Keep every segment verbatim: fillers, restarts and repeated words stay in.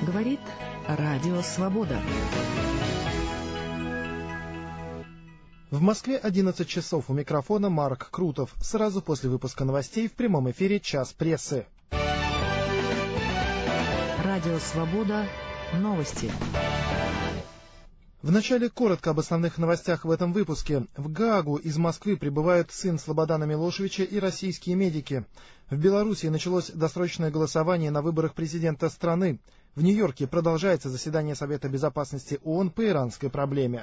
Говорит Радио Свобода. В Москве одиннадцать часов. У микрофона Марк Крутов. Сразу после выпуска новостей в прямом эфире «Час прессы». Радио Свобода. Новости. Вначале коротко об основных новостях в этом выпуске. В Гаагу из Москвы прибывают сын Слободана Милошевича и российские медики. В Белоруссии началось досрочное голосование на выборах президента страны. В Нью-Йорке продолжается заседание Совета Безопасности ООН по иранской проблеме.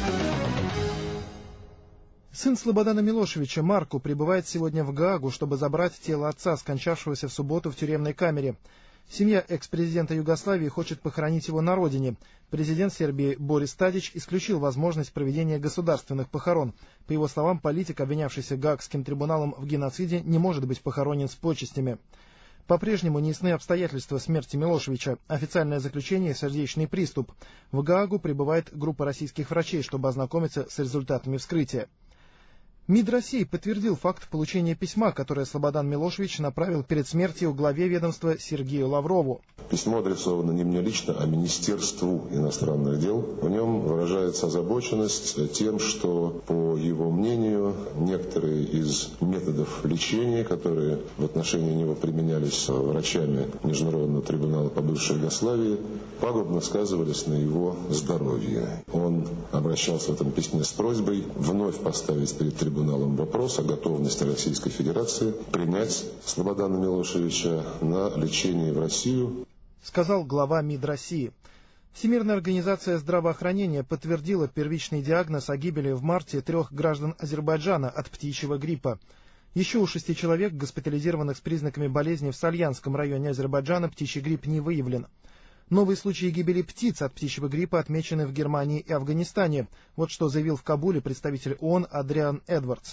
Сын Слободана Милошевича Марко прибывает сегодня в Гаагу, чтобы забрать тело отца, скончавшегося в субботу в тюремной камере. Семья экс-президента Югославии хочет похоронить его на родине. Президент Сербии Борис Тадич исключил возможность проведения государственных похорон. По его словам, политик, обвинявшийся Гаагским трибуналом в геноциде, не может быть похоронен с почестями. По-прежнему неясны обстоятельства смерти Милошевича. Официальное заключение — сердечный приступ. В Гаагу прибывает группа российских врачей, чтобы ознакомиться с результатами вскрытия. МИД России подтвердил факт получения письма, которое Слободан Милошевич направил перед смертью главе ведомства Сергею Лаврову. Письмо адресовано не мне лично, а Министерству иностранных дел. В нем выражается озабоченность тем, что, по его мнению, некоторые из методов лечения, которые в отношении него применялись врачами Международного трибунала по бывшей Югославии, пагубно сказывались на его здоровье. Он обращался в этом письме с просьбой вновь поставить перед трибуналом вопрос о готовности Российской Федерации принять Слободана Милошевича на лечение в Россию, сказал глава МИД России. Всемирная организация здравоохранения подтвердила первичный диагноз о гибели в марте трех граждан Азербайджана от птичьего гриппа. Еще у шести человек, госпитализированных с признаками болезни в Сальянском районе Азербайджана, птичий грипп не выявлен. Новые случаи гибели птиц от птичьего гриппа отмечены в Германии и Афганистане. Вот что заявил в Кабуле представитель ООН Адриан Эдвардс.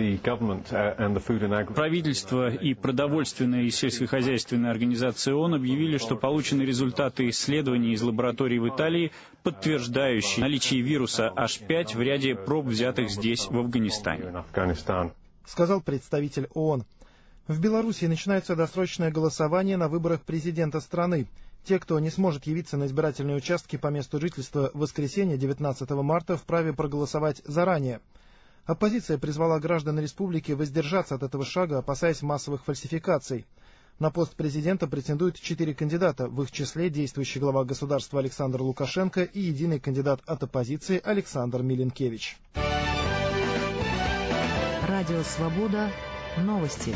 Правительство и продовольственная и сельскохозяйственная организация ООН объявили, что получены результаты исследований из лабораторий в Италии, подтверждающие наличие вируса эйч пять в ряде проб, взятых здесь, в Афганистане. Сказал представитель ООН. В Белоруссии начинается досрочное голосование на выборах президента страны. Те, кто не сможет явиться на избирательные участки по месту жительства в воскресенье девятнадцатого марта, вправе проголосовать заранее. Оппозиция призвала граждан республики воздержаться от этого шага, опасаясь массовых фальсификаций. На пост президента претендуют четыре кандидата, в их числе действующий глава государства Александр Лукашенко и единый кандидат от оппозиции Александр Милинкевич. Радио Свобода. Новости.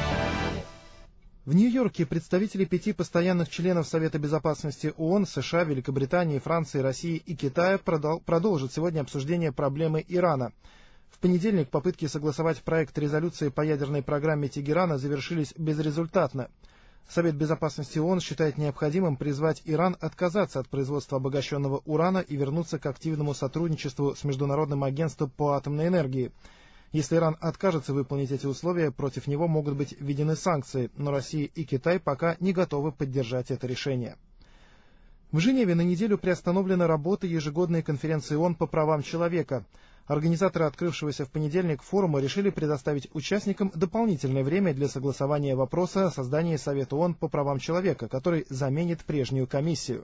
В Нью-Йорке представители пяти постоянных членов Совета Безопасности ООН, США, Великобритании, Франции, России и Китая продолжат сегодня обсуждение проблемы Ирана. В понедельник попытки согласовать проект резолюции по ядерной программе Тегерана завершились безрезультатно. Совет Безопасности ООН считает необходимым призвать Иран отказаться от производства обогащенного урана и вернуться к активному сотрудничеству с Международным агентством по атомной энергии. Если Иран откажется выполнить эти условия, против него могут быть введены санкции, но Россия и Китай пока не готовы поддержать это решение. В Женеве на неделю приостановлена работа ежегодной конференции ООН по правам человека. Организаторы открывшегося в понедельник форума решили предоставить участникам дополнительное время для согласования вопроса о создании Совета ООН по правам человека, который заменит прежнюю комиссию.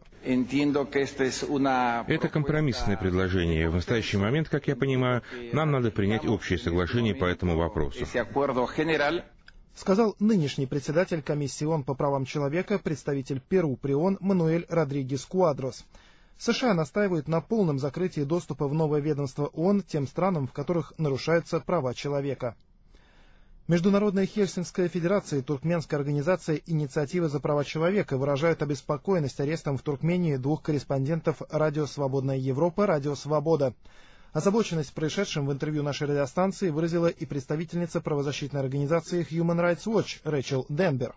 Это компромиссное предложение. В настоящий момент, как я понимаю, нам надо принять общее соглашение по этому вопросу. Сказал нынешний председатель комиссии ООН по правам человека, представитель Перу при ООН Мануэль Родригес Куадрос. США настаивают на полном закрытии доступа в новое ведомство ООН тем странам, в которых нарушаются права человека. Международная Хельсинская федерация и туркменская организация «Инициатива за права человека» выражают обеспокоенность арестом в Туркмении двух корреспондентов «Радио Свободная Европа», «Радио Свобода». Озабоченность происшедшим в интервью нашей радиостанции выразила и представительница правозащитной организации Human Rights Watch Рэйчел Денбер.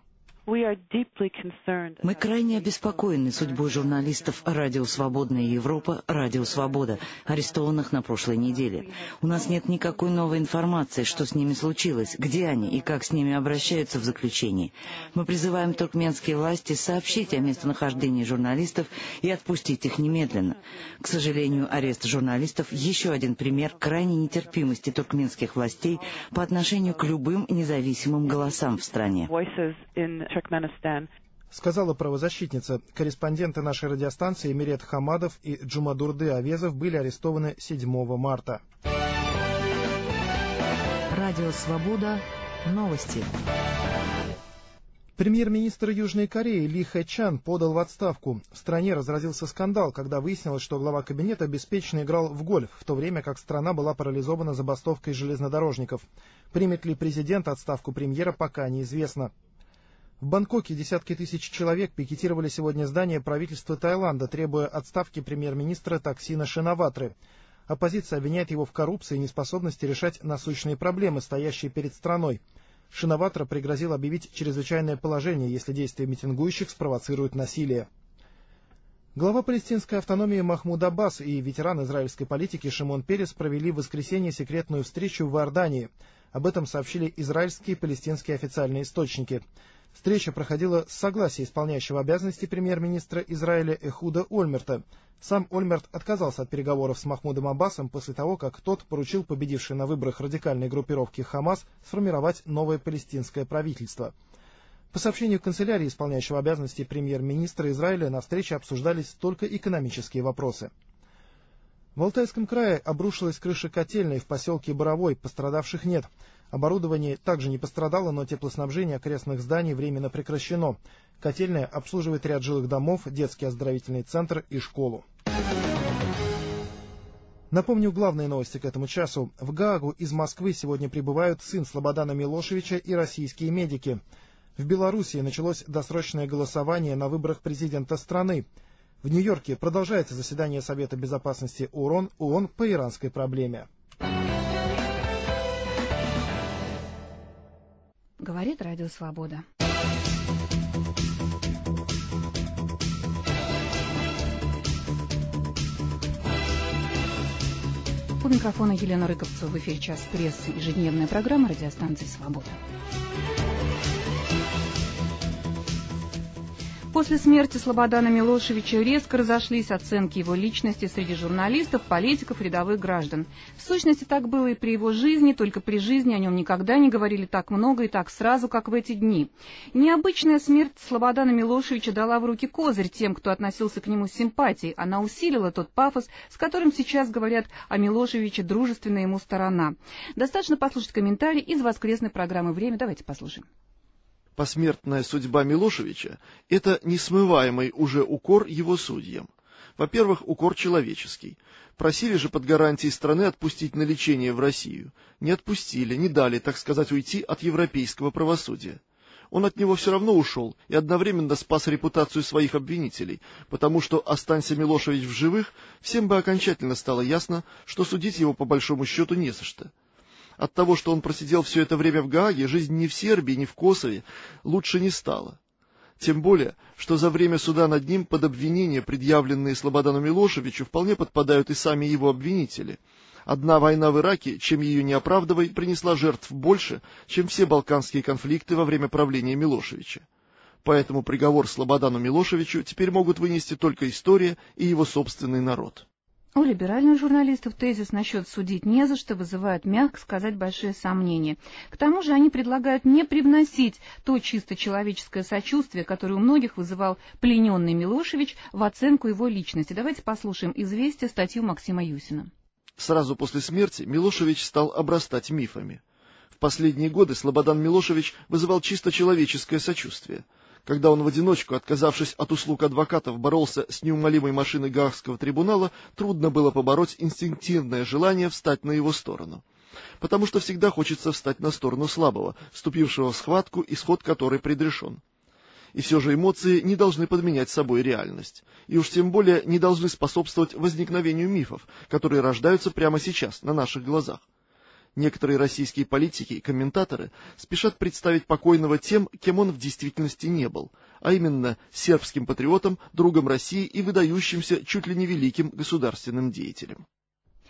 Мы крайне обеспокоены судьбой журналистов «Радио Свободная Европа», «Радио Свобода», арестованных на прошлой неделе. У нас нет никакой новой информации, что с ними случилось, где они и как с ними обращаются в заключении. Мы призываем туркменские власти сообщить о местонахождении журналистов и отпустить их немедленно. К сожалению, арест журналистов — еще один пример крайней нетерпимости туркменских властей по отношению к любым независимым голосам в стране. сказала правозащитница. Корреспонденты нашей радиостанции Мирет Хамадов и Джумадурды Авезов были арестованы седьмого марта. Радио «Свобода». Новости. Премьер-министр Южной Кореи Ли Хэ-чан подал в отставку. В стране разразился скандал, когда выяснилось, что глава кабинета беспечно играл в гольф, в то время как страна была парализована забастовкой железнодорожников. Примет ли президент отставку премьера, пока неизвестно. В Бангкоке десятки тысяч человек пикетировали сегодня здание правительства Таиланда, требуя отставки премьер-министра Таксина Шинаватры. Оппозиция обвиняет его в коррупции и неспособности решать насущные проблемы, стоящие перед страной. Шинаватра пригрозил объявить чрезвычайное положение, если действия митингующих спровоцируют насилие. Глава палестинской автономии Махмуд Аббас и ветеран израильской политики Шимон Перес провели в воскресенье секретную встречу в Иордании. Об этом сообщили израильские и палестинские официальные источники. Встреча проходила с согласия исполняющего обязанности премьер-министра Израиля Эхуда Ольмерта. Сам Ольмерт отказался от переговоров с Махмудом Аббасом после того, как тот поручил победившей на выборах радикальной группировке Хамас сформировать новое палестинское правительство. По сообщению канцелярии исполняющего обязанности премьер-министра Израиля, на встрече обсуждались только экономические вопросы. В Алтайском крае обрушилась крыша котельной в поселке Боровой, пострадавших нет. Оборудование также не пострадало, но теплоснабжение окрестных зданий временно прекращено. Котельная обслуживает ряд жилых домов, детский оздоровительный центр и школу. Напомню главные новости к этому часу. В Гаагу из Москвы сегодня прибывают сын Слободана Милошевича и российские медики. В Белоруссии началось досрочное голосование на выборах президента страны. В Нью-Йорке продолжается заседание Совета безопасности ООН, ООН по иранской проблеме. Говорит Радио Свобода. У микрофона Елена Рыковцева. В эфире «Час прессы», ежедневная программа радиостанции «Свобода». После смерти Слободана Милошевича резко разошлись оценки его личности среди журналистов, политиков, рядовых граждан. В сущности, так было и при его жизни, только при жизни о нем никогда не говорили так много и так сразу, как в эти дни. Необычная смерть Слободана Милошевича дала в руки козырь тем, кто относился к нему с симпатией. Она усилила тот пафос, с которым сейчас говорят о Милошевиче дружественная ему сторона. Достаточно послушать комментарий из воскресной программы «Время». Давайте послушаем. Посмертная судьба Милошевича – это несмываемый уже укор его судьям. Во-первых, укор человеческий. Просили же под гарантией страны отпустить на лечение в Россию. Не отпустили, не дали, так сказать, уйти от европейского правосудия. Он от него все равно ушел и одновременно спас репутацию своих обвинителей, потому что, останься Милошевич в живых, всем бы окончательно стало ясно, что судить его по большому счету не за что. От того, что он просидел все это время в Гааге, жизнь ни в Сербии, ни в Косове лучше не стала. Тем более, что за время суда над ним под обвинения, предъявленные Слободану Милошевичу, вполне подпадают и сами его обвинители. Одна война в Ираке, чем ее не оправдывай, принесла жертв больше, чем все балканские конфликты во время правления Милошевича. Поэтому приговор Слободану Милошевичу теперь могут вынести только история и его собственный народ. У либеральных журналистов тезис насчет судить не за что вызывает, мягко сказать, большие сомнения. К тому же они предлагают не привносить то чисто человеческое сочувствие, которое у многих вызывал плененный Милошевич, в оценку его личности. Давайте послушаем «Известия», статью Максима Юсина. Сразу после смерти Милошевич стал обрастать мифами. В последние годы Слободан Милошевич вызывал чисто человеческое сочувствие. Когда он в одиночку, отказавшись от услуг адвокатов, боролся с неумолимой машиной Гаагского трибунала, трудно было побороть инстинктивное желание встать на его сторону. Потому что всегда хочется встать на сторону слабого, вступившего в схватку, исход которой предрешен. И все же эмоции не должны подменять собой реальность. И уж тем более не должны способствовать возникновению мифов, которые рождаются прямо сейчас, на наших глазах. Некоторые российские политики и комментаторы спешат представить покойного тем, кем он в действительности не был, а именно сербским патриотом, другом России и выдающимся чуть ли не великим государственным деятелем.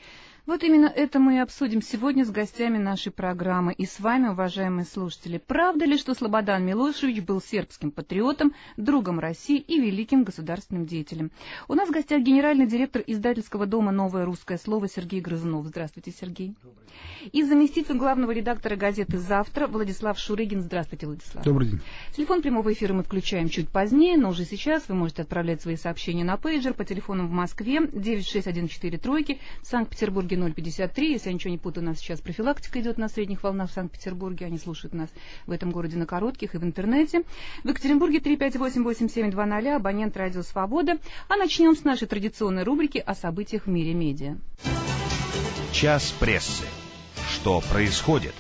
Вот именно это мы и обсудим сегодня с гостями нашей программы. И с вами, уважаемые слушатели, правда ли, что Слободан Милошевич был сербским патриотом, другом России и великим государственным деятелем? У нас в гостях генеральный директор издательского дома «Новое русское слово» Сергей Грызунов. Здравствуйте, Сергей. И заместитель главного редактора газеты «Завтра» Владислав Шурыгин. Здравствуйте, Владислав. Добрый день. Телефон прямого эфира мы включаем чуть позднее, но уже сейчас вы можете отправлять свои сообщения на пейджер по телефону в Москве девять шесть один четыре тройки, в Санкт-Петербурге ноль пятьдесят три. Если я ничего не путаю, у нас сейчас профилактика идет на средних волнах в Санкт-Петербурге. Они слушают нас в этом городе на коротких и в интернете. В Екатеринбурге три пять восемь восемь семь два ноль, абонент «Радио Свобода». А начнем с нашей традиционной рубрики о событиях в мире медиа. Час прессы. Что происходит?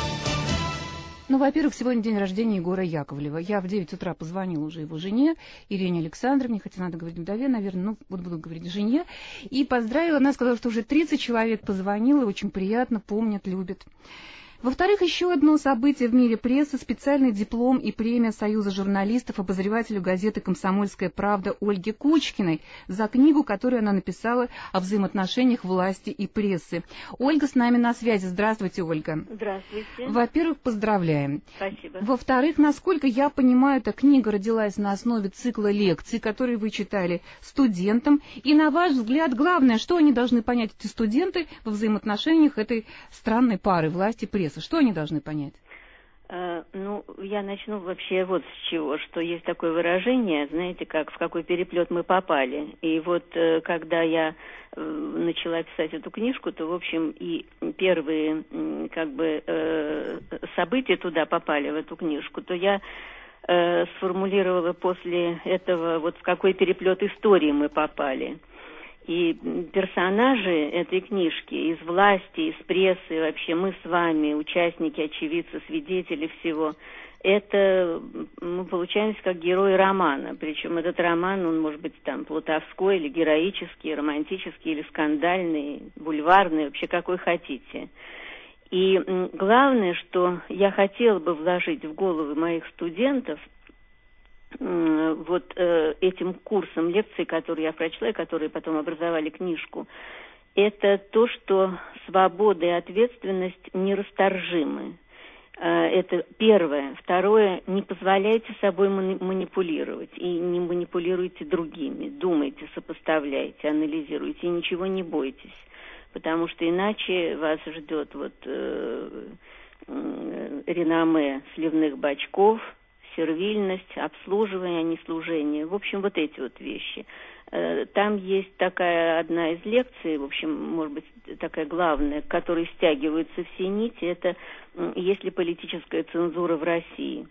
Ну, во-первых, сегодня день рождения Егора Яковлева. Я в девять утра позвонила уже его жене, Ирине Александровне, хотя надо говорить вдове, наверное, ну, вот буду говорить жене, и поздравила. Она сказала, что уже тридцать человек позвонило, очень приятно, помнят, любят. Во-вторых, еще одно событие в мире прессы – специальный диплом и премия Союза журналистов обозревателю газеты «Комсомольская правда» Ольге Кучкиной за книгу, которую она написала о взаимоотношениях власти и прессы. Ольга с нами на связи. Здравствуйте, Ольга. Здравствуйте. Во-первых, поздравляем. Спасибо. Во-вторых, насколько я понимаю, эта книга родилась на основе цикла лекций, которые вы читали студентам. И, на ваш взгляд, главное, что они должны понять, эти студенты, во взаимоотношениях этой странной пары власти и прессы? Что они должны понять? Uh, ну, я начну вообще вот с чего, что есть такое выражение, знаете, как в какой переплет мы попали. И вот uh, когда я uh, начала писать эту книжку, то, в общем, и первые uh, как бы uh, события туда попали, в эту книжку, то я uh, сформулировала после этого, вот в какой переплет истории мы попали. И персонажи этой книжки из власти, из прессы, вообще мы с вами, участники, очевидцы, свидетели всего, это мы получаемся как герои романа. Причем этот роман, он может быть там плутовской или героический, романтический или скандальный, бульварный, вообще какой хотите. И главное, что я хотела бы вложить в головы моих студентов, вот э, этим курсом лекций, которые я прочла, и которые потом образовали книжку, это то, что свобода и ответственность нерасторжимы. Э, это первое. Второе, не позволяйте собой манипулировать и не манипулируйте другими. Думайте, сопоставляйте, анализируйте и ничего не бойтесь, потому что иначе вас ждет вот э, э, реноме сливных бачков, сервильность, обслуживание, а не служение. В общем, вот эти вот вещи. Там есть такая одна из лекций, в общем, может быть, такая главная, к которой стягиваются все нити, это есть ли политическая цензура в России.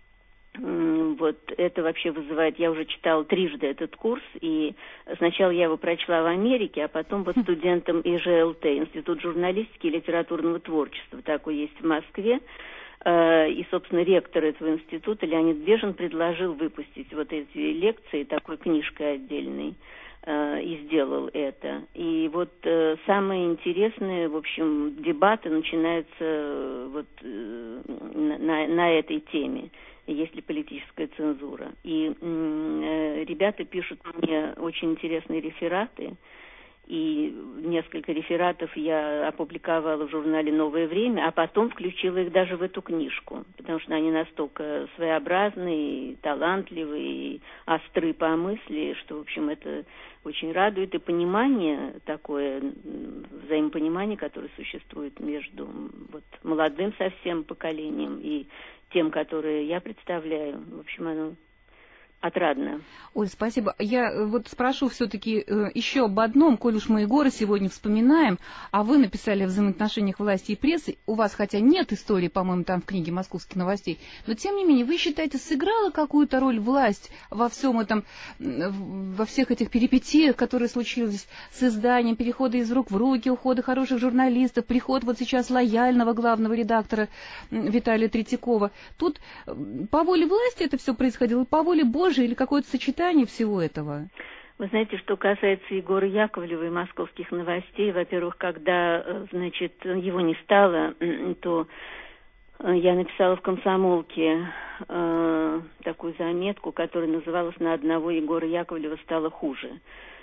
Вот это вообще вызывает, я уже читала трижды этот курс, и сначала я его прочла в Америке, а потом вот студентам И Ж Л Т, Институт журналистики и литературного творчества, такой есть в Москве. И, собственно, ректор этого института Леонид Бежин предложил выпустить вот эти лекции такой книжкой отдельной, и сделал это. И вот самые интересные, в общем, дебаты начинаются вот на, на этой теме, есть ли политическая цензура. И ребята пишут мне очень интересные рефераты, и несколько рефератов я опубликовала в журнале «Новое время», а потом включила их даже в эту книжку, потому что они настолько своеобразные, талантливые, и остры по мысли, что, в общем, это очень радует. И понимание такое, взаимопонимание, которое существует между вот, молодым совсем поколением и тем, которое я представляю, в общем, оно отрадно. Ой, спасибо. Я вот спрошу все-таки э, еще об одном, коль уж мы Егора сегодня вспоминаем, а вы написали о взаимоотношениях власти и прессы, у вас хотя нет истории, по-моему, там в книге «Московских новостей», но тем не менее, вы считаете, сыграла какую-то роль власть во всем этом, во всех этих перипетиях, которые случились с изданием, перехода из рук в руки, ухода хороших журналистов, приход вот сейчас лояльного главного редактора Виталия Третьякова. Тут по воле власти это все происходило, по воле Божьей, или какое-то сочетание всего этого? Вы знаете, что касается Егора Яковлева и «Московских новостей», во-первых, когда, значит, его не стало, то я написала в «Комсомолке» э, такую заметку, которая называлась «На одного Егора Яковлева стало хуже».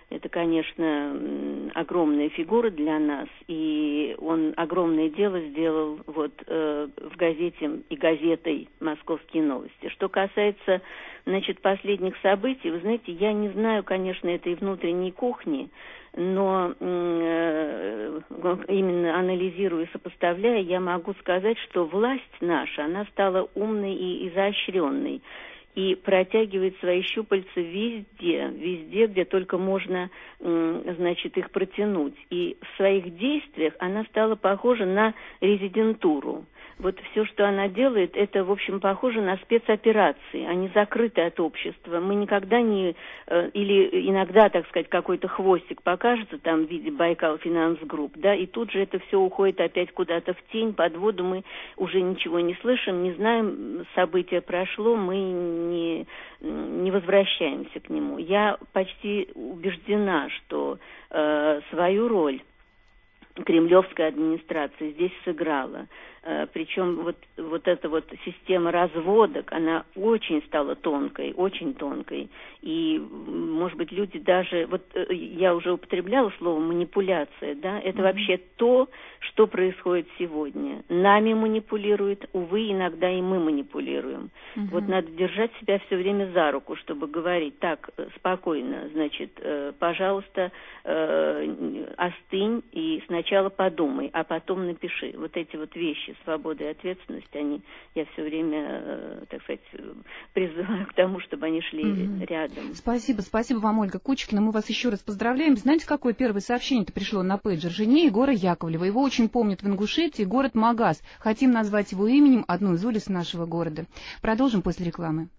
Это, конечно, огромная фигура для нас, и он огромное дело сделал вот э, в газете и газетой «Московские новости». Что касается, значит, последних событий, вы знаете, я не знаю, конечно, этой внутренней кухни, но э, именно анализируя и сопоставляя, я могу сказать, что власть наша, она стала умной и изощренной. И протягивает свои щупальца везде, везде, где только можно, значит, их протянуть. И в своих действиях она стала похожа на резидентуру. Вот все, что она делает, это, в общем, похоже на спецоперации. Они закрыты от общества. Мы никогда не... Или иногда, так сказать, какой-то хвостик покажется там в виде Байкал Финанс Групп, да, и тут же это все уходит опять куда-то в тень, под воду. Мы уже ничего не слышим, не знаем, событие прошло, мы не, не возвращаемся к нему. Я почти убеждена, что э, свою роль кремлевская администрация здесь сыграла. Причем вот, вот эта вот система разводок, она очень стала тонкой, очень тонкой. И, может быть, люди даже... Вот я уже употребляла слово манипуляция, да? Это mm-hmm. вообще то, что происходит сегодня. Нами манипулируют, увы, иногда и мы манипулируем. Mm-hmm. Вот надо держать себя все время за руку, чтобы говорить так спокойно, значит, пожалуйста, остынь и сначала подумай, а потом напиши. Вот эти вот вещи, свобода и ответственность, они, я все время, так сказать, призываю к тому, чтобы они шли mm-hmm. рядом. Спасибо, спасибо вам, Ольга Кучкина. Мы вас еще раз поздравляем. Знаете, какое первое сообщение-то пришло на пейджер? Жене Егора Яковлева. Его очень помнят в Ингушетии, город Магаз. Хотим назвать его именем одну из улиц нашего города. Продолжим после рекламы.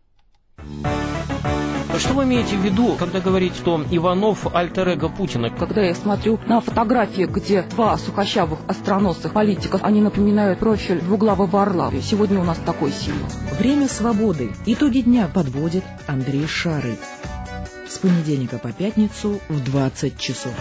Что вы имеете в виду, когда говорите, что Иванов альтер-эго Путина? Когда я смотрю на фотографии, где два сухощавых остроносых политика, они напоминают профиль двуглавого орла. Сегодня у нас такой символ. Время свободы. Итоги дня подводит Андрей Шарый. С понедельника по пятницу в двадцать часов.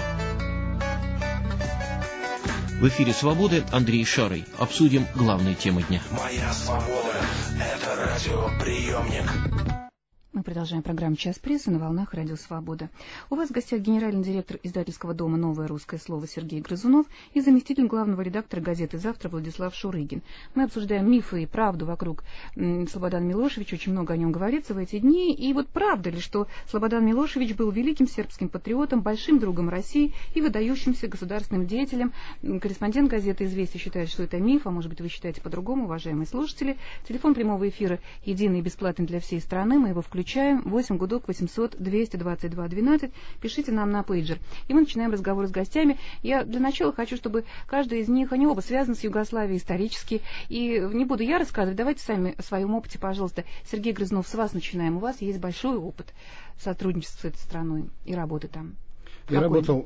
В эфире «Свободы» Андрей Шарый. Обсудим главные темы дня. Моя свобода – это радиоприемник. Мы продолжаем программу «Час прессы» на волнах Радио Свобода. У вас в гостях генеральный директор издательского дома «Новое русское слово» Сергей Грызунов и заместитель главного редактора газеты «Завтра» Владислав Шурыгин. Мы обсуждаем мифы и правду вокруг Слободана Милошевича. Очень много о нем говорится в эти дни. И вот правда ли, что Слободан Милошевич был великим сербским патриотом, большим другом России и выдающимся государственным деятелем? Корреспондент газеты «Известия» считает, что это миф, а может быть вы считаете по-другому, уважаемые слушатели. Телефон прямого эфира единый и бесплатный для всей страны. Мы его включаем. Включаем восемь гудок восемьсот двести двадцать два двенадцать. Пишите нам на пейджер. И мы начинаем разговор с гостями. Я для начала хочу, чтобы каждый из них, они оба связаны с Югославией исторически. И не буду я рассказывать, давайте сами о своем опыте, пожалуйста. Сергей Грызунов, с вас начинаем. У вас есть большой опыт сотрудничества с этой страной и работы там. Я Какой? работал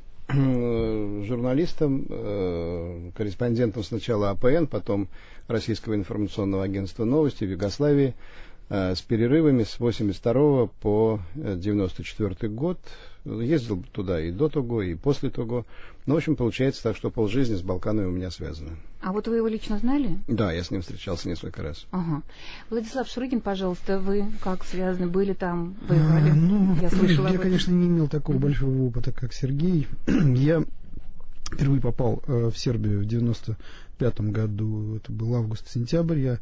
журналистом, корреспондентом сначала А П Н, потом Российского информационного агентства «Новости» в Югославии. С перерывами с восемьдесят второго по девяносто четвёртый год. Ездил туда и до того, и после того. Ну, в общем, получается так, что полжизни с Балканами у меня связано. А вот вы его лично знали? Да, я с ним встречался несколько раз. Ага. Владислав Шурыгин, пожалуйста, вы как связаны, были там, воевали? А, ну, я слышала я, конечно, не имел такого mm-hmm. большого опыта, как Сергей. Я впервые попал э, в Сербию в девяносто пятом году. Это был август-сентябрь. Я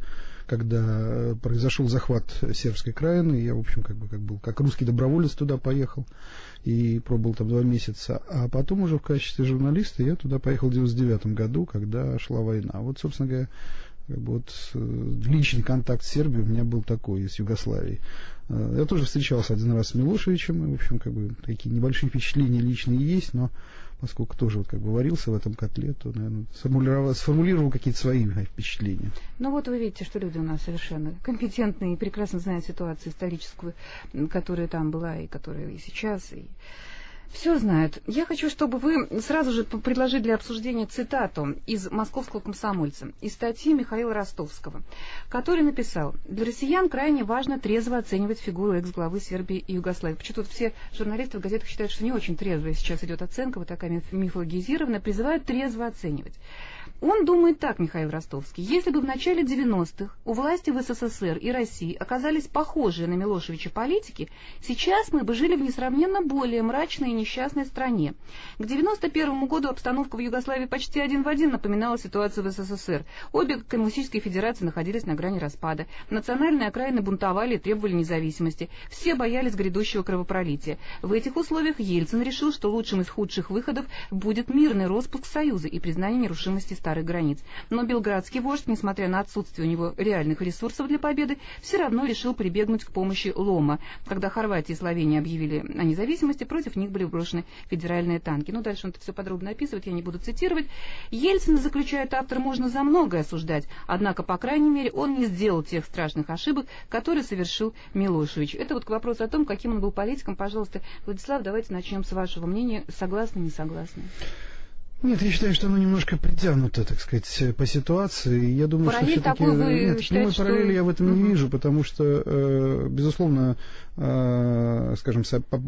когда произошел захват сербской краины, я, в общем, как бы как был как русский доброволец туда поехал и пробыл там два месяца, а потом уже в качестве журналиста я туда поехал в девяносто девятом году, когда шла война. Вот, собственно говоря, как бы вот личный контакт с Сербией у меня был такой, с Югославией. Я тоже встречался один раз с Милошевичем, и, в общем, как бы такие небольшие впечатления личные есть, но поскольку тоже вот как бы варился в этом котле, то, наверное, сформулировал, сформулировал какие-то свои впечатления. Ну вот вы видите, что люди у нас совершенно компетентные и прекрасно знают ситуацию историческую, которая там была и которая и сейчас, и все знают. Я хочу, чтобы вы сразу же предложили для обсуждения цитату из «Московского комсомольца», из статьи Михаила Ростовского, который написал: «Для россиян крайне важно трезво оценивать фигуру экс-главы Сербии и Югославии». Почему-то все журналисты в газетах считают, что не очень трезвая сейчас идет оценка, вот такая мифологизированная, призывают трезво оценивать. Он думает так, Михаил Ростовский: если бы в начале девяностых у власти в СССР и России оказались похожие на Милошевича политики, сейчас мы бы жили в несравненно более мрачной и несчастной стране. К девяносто первому году обстановка в Югославии почти один в один напоминала ситуацию в СССР. Обе коммунистические федерации находились на грани распада. Национальные окраины бунтовали и требовали независимости. Все боялись грядущего кровопролития. В этих условиях Ельцин решил, что лучшим из худших выходов будет мирный распуск Союза и признание нерушимости старых границ. Но белградский вождь, несмотря на отсутствие у него реальных ресурсов для победы, все равно решил прибегнуть к помощи Лома. Когда Хорватия и Словения объявили о независимости, против них были брошены федеральные танки. Ну, дальше он это все подробно описывает, я не буду цитировать. Ельцина, заключает автор, можно за многое осуждать, однако, по крайней мере, он не сделал тех страшных ошибок, которые совершил Милошевич. Это вот к вопросу о том, каким он был политиком. Пожалуйста, Владислав, давайте начнем с вашего мнения. Согласны, не согласны? Нет, я считаю, что оно немножко притянуто, так сказать, по ситуации. Я думаю, параллель что все-таки... вы Нет, считаете, прямой параллели что... я в этом угу. не вижу, потому что, э, безусловно, э, скажем,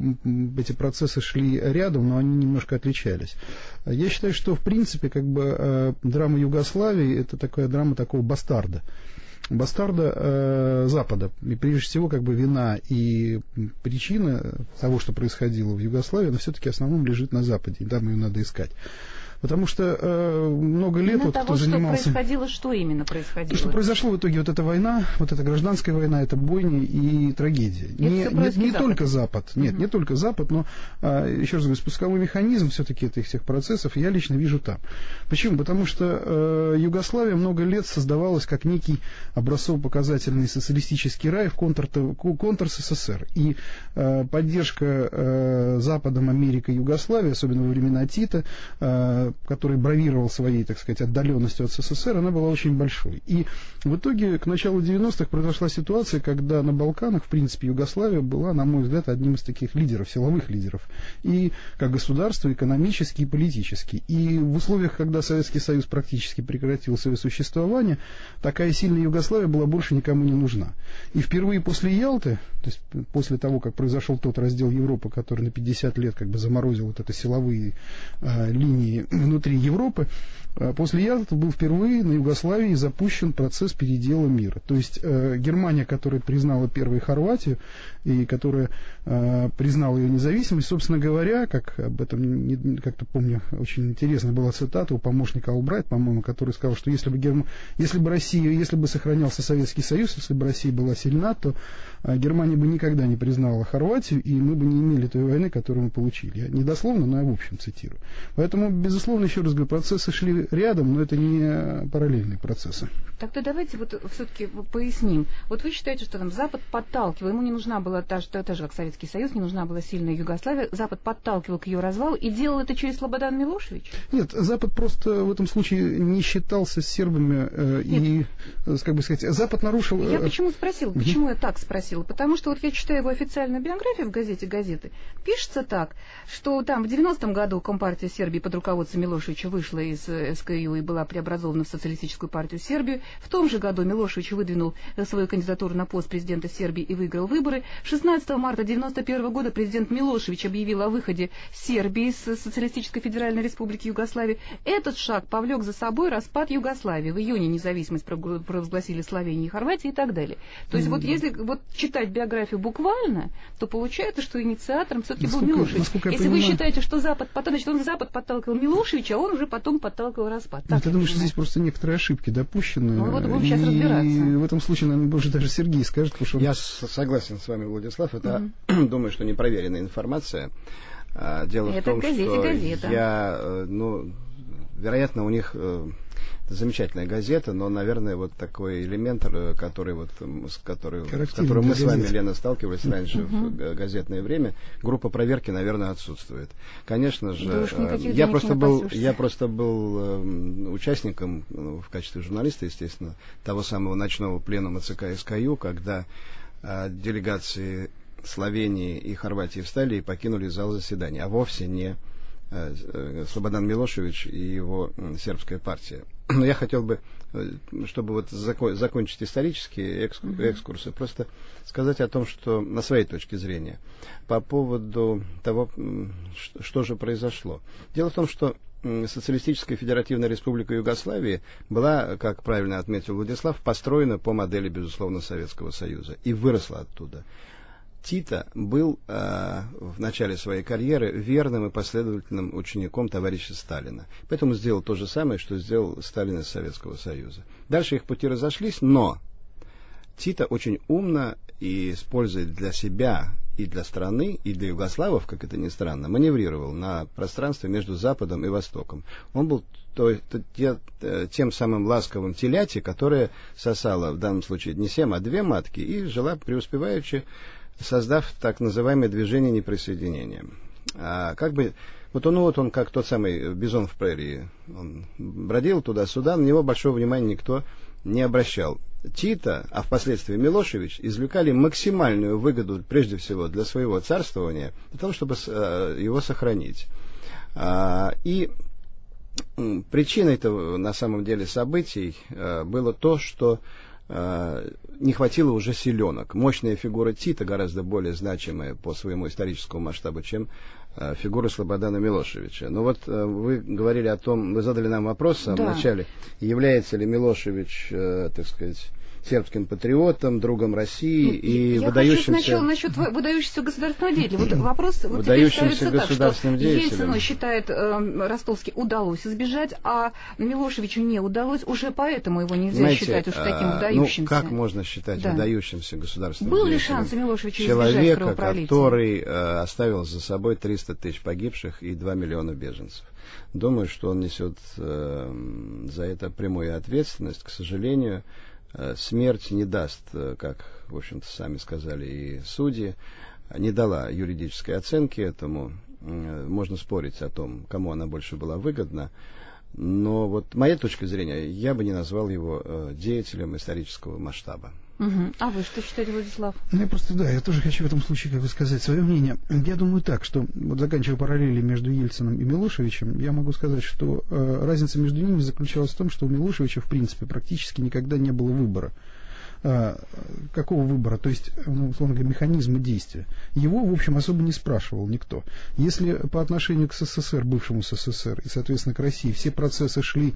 эти процессы шли рядом, но они немножко отличались. Я считаю, что, в принципе, как бы э, драма Югославии — это такая драма такого бастарда. Бастарда э, Запада. И прежде всего, как бы вина и причина того, что происходило в Югославии, она все-таки в основном лежит на Западе, и там ее надо искать. Потому что э, много лет вот, того, кто занимался... Что происходило, что именно происходило? Что произошло в итоге вот эта война, вот эта гражданская война, это бойни и трагедия. Не, не, не только Запад, нет, угу. не только Запад, но, э, еще раз говорю, спусковой механизм все-таки этих всех процессов я лично вижу там. Почему? Потому что э, Югославия много лет создавалась как некий образцово-показательный социалистический рай в контр, контр-СССР. И э, поддержка э, Западом, Америкой, Югославии, особенно во времена Тита, э, который бравировал своей, так сказать, отдаленностью от СССР, она была очень большой. И в итоге к началу девяностых произошла ситуация, когда на Балканах, в принципе, Югославия была, на мой взгляд, одним из таких лидеров, силовых лидеров. И как государство, экономически и политически. И в условиях, когда Советский Союз практически прекратил свое существование, такая сильная Югославия была больше никому не нужна. И впервые после Ялты, то есть после того, как произошел тот раздел Европы, который на пятьдесят лет как бы заморозил вот это силовые э, линии внутри Европы, после Ялты был впервые на Югославии запущен процесс передела мира. То есть э, Германия, которая признала первой Хорватию и которая э, признала ее независимость, собственно говоря, как об этом не, как-то помню, очень интересная была цитата у помощника Албрайт, по-моему, который сказал, что если бы, Герм... если бы Россия, если бы сохранялся Советский Союз, если бы Россия была сильна, то э, Германия бы никогда не признала Хорватию, и мы бы не имели той войны, которую мы получили. Я не дословно, но я в общем цитирую. Поэтому, безусловно, еще раз говорю, процессы шли рядом, но это не параллельные процессы. Тогда давайте вот все-таки поясним. Вот вы считаете, что там Запад подталкивал, ему не нужна была та же, та же как Советский Союз, не нужна была сильная Югославия, Запад подталкивал к ее развалу и делал это через Слободана Милошевича? Нет, Запад просто в этом случае не считался с сербами э, и, как бы сказать, Запад нарушил... Я почему спросила, почему я так спросила? Потому что вот я читаю его официальную биографию в газете «Газеты». Пишется так, что там в девяностом году Компартия Сербии под руководством Милошевича вышла из СКЮ и была преобразована в Социалистическую партию Сербии. В том же году Милошевич выдвинул свою кандидатуру на пост президента Сербии и выиграл выборы. шестнадцатого марта девяносто первого года президент Милошевич объявил о выходе Сербии из Социалистической Федеральной Республики Югославии. Этот шаг повлек за собой распад Югославии. В июне независимость провозгласили Словения и Хорватия и так далее. То есть mm-hmm. вот если вот читать биографию буквально, то получается, что инициатором все-таки был Милошевич. Если понимаю... вы считаете, что Запад, потом, значит, он Запад подталкивал Милошевича, а он уже потом подталкивал распад. Нет, я думаю, что здесь просто некоторые ошибки допущены. Ну, вот будем и сейчас разбираться. в этом случае, наверное, может, даже Сергей скажет, потому что... Я согласен с вами, Владислав. Это, mm-hmm. думаю, что непроверенная информация. Дело это в том, газете, что газета. я, ну, вероятно, у них... замечательная газета, но, наверное, вот такой элемент, который вот, с, который, с которым мы с вами, газет. Лена, сталкивались раньше uh-huh. в газетное время, группа проверки, наверное, отсутствует. Конечно же, э, я, просто был, я просто был э, участником, ну, в качестве журналиста, естественно, того самого ночного пленума ЦК СКЮ, когда э, делегации Словении и Хорватии встали и покинули зал заседания, а вовсе не Слободан Милошевич и его сербская партия. Но я хотел бы, чтобы вот закон, закончить исторические экскурсы, экскурсы, просто сказать о том, что на своей точке зрения, по поводу того, что же произошло. Дело в том, что Социалистическая Федеративная Республика Югославии была, как правильно отметил Владислав, построена по модели, безусловно, Советского Союза и выросла оттуда. Тита был э, в начале своей карьеры верным и последовательным учеником товарища Сталина. Поэтому сделал то же самое, что сделал Сталин из Советского Союза. Дальше их пути разошлись, но Тита очень умно и, используя для себя и для страны, и для югославов, как это ни странно, маневрировал на пространстве между Западом и Востоком. Он был то, то, те, тем самым ласковым теляти, которое сосало в данном случае не семь, а две матки, и жила преуспеваючи, создав так называемое движение неприсоединения. А как бы, вот он, ну, вот он как тот самый бизон в прерии, он бродил туда-сюда, на него большого внимания никто не обращал. Тита, а впоследствии Милошевич, извлекали максимальную выгоду, прежде всего, для своего царствования, для того, чтобы э, его сохранить. А, и э, причиной-то, на самом деле, событий э, было то, что э, не хватило уже силенок. Мощная фигура Тита, гораздо более значимая по своему историческому масштабу, чем э, фигура Слободана Милошевича. Но вот э, вы говорили о том, вы задали нам вопрос в самом да. начале, является ли Милошевич, э, так сказать, сербским патриотом, другом России ну, и я выдающимся... Я хочу сначала насчет выдающегося государственного деятеля. Вот вопрос вот выдающимся государственным деятелем. Ельцину, считает э, Ростовский, удалось избежать, а Милошевичу не удалось, уже поэтому его нельзя Знаете, считать уж таким а, выдающимся. Ну, как можно считать да. выдающимся государственным Был деятелем? Был ли шанс у Милошевича человека, избежать кровопролития? который э, оставил за собой триста тысяч погибших и два миллиона беженцев? Думаю, что он несет э, за это прямую ответственность, к сожалению. Смерть не даст, как, в общем-то, сами сказали и судьи, не дала юридической оценки этому. Можно спорить о том, кому она больше была выгодна. Но вот моя точка зрения, я бы не назвал его деятелем исторического масштаба. Угу. А вы что считаете, Владислав? Ну, я просто, да, я тоже хочу в этом случае, как бы сказать, свое мнение. Я думаю так, что, вот заканчивая параллели между Ельциным и Милошевичем, я могу сказать, что э, разница между ними заключалась в том, что у Милошевича, в принципе, практически никогда не было выбора. Э, какого выбора? То есть, ну, условно говоря, механизма действия. Его, в общем, особо не спрашивал никто. Если по отношению к СССР, бывшему СССР, и, соответственно, к России, все процессы шли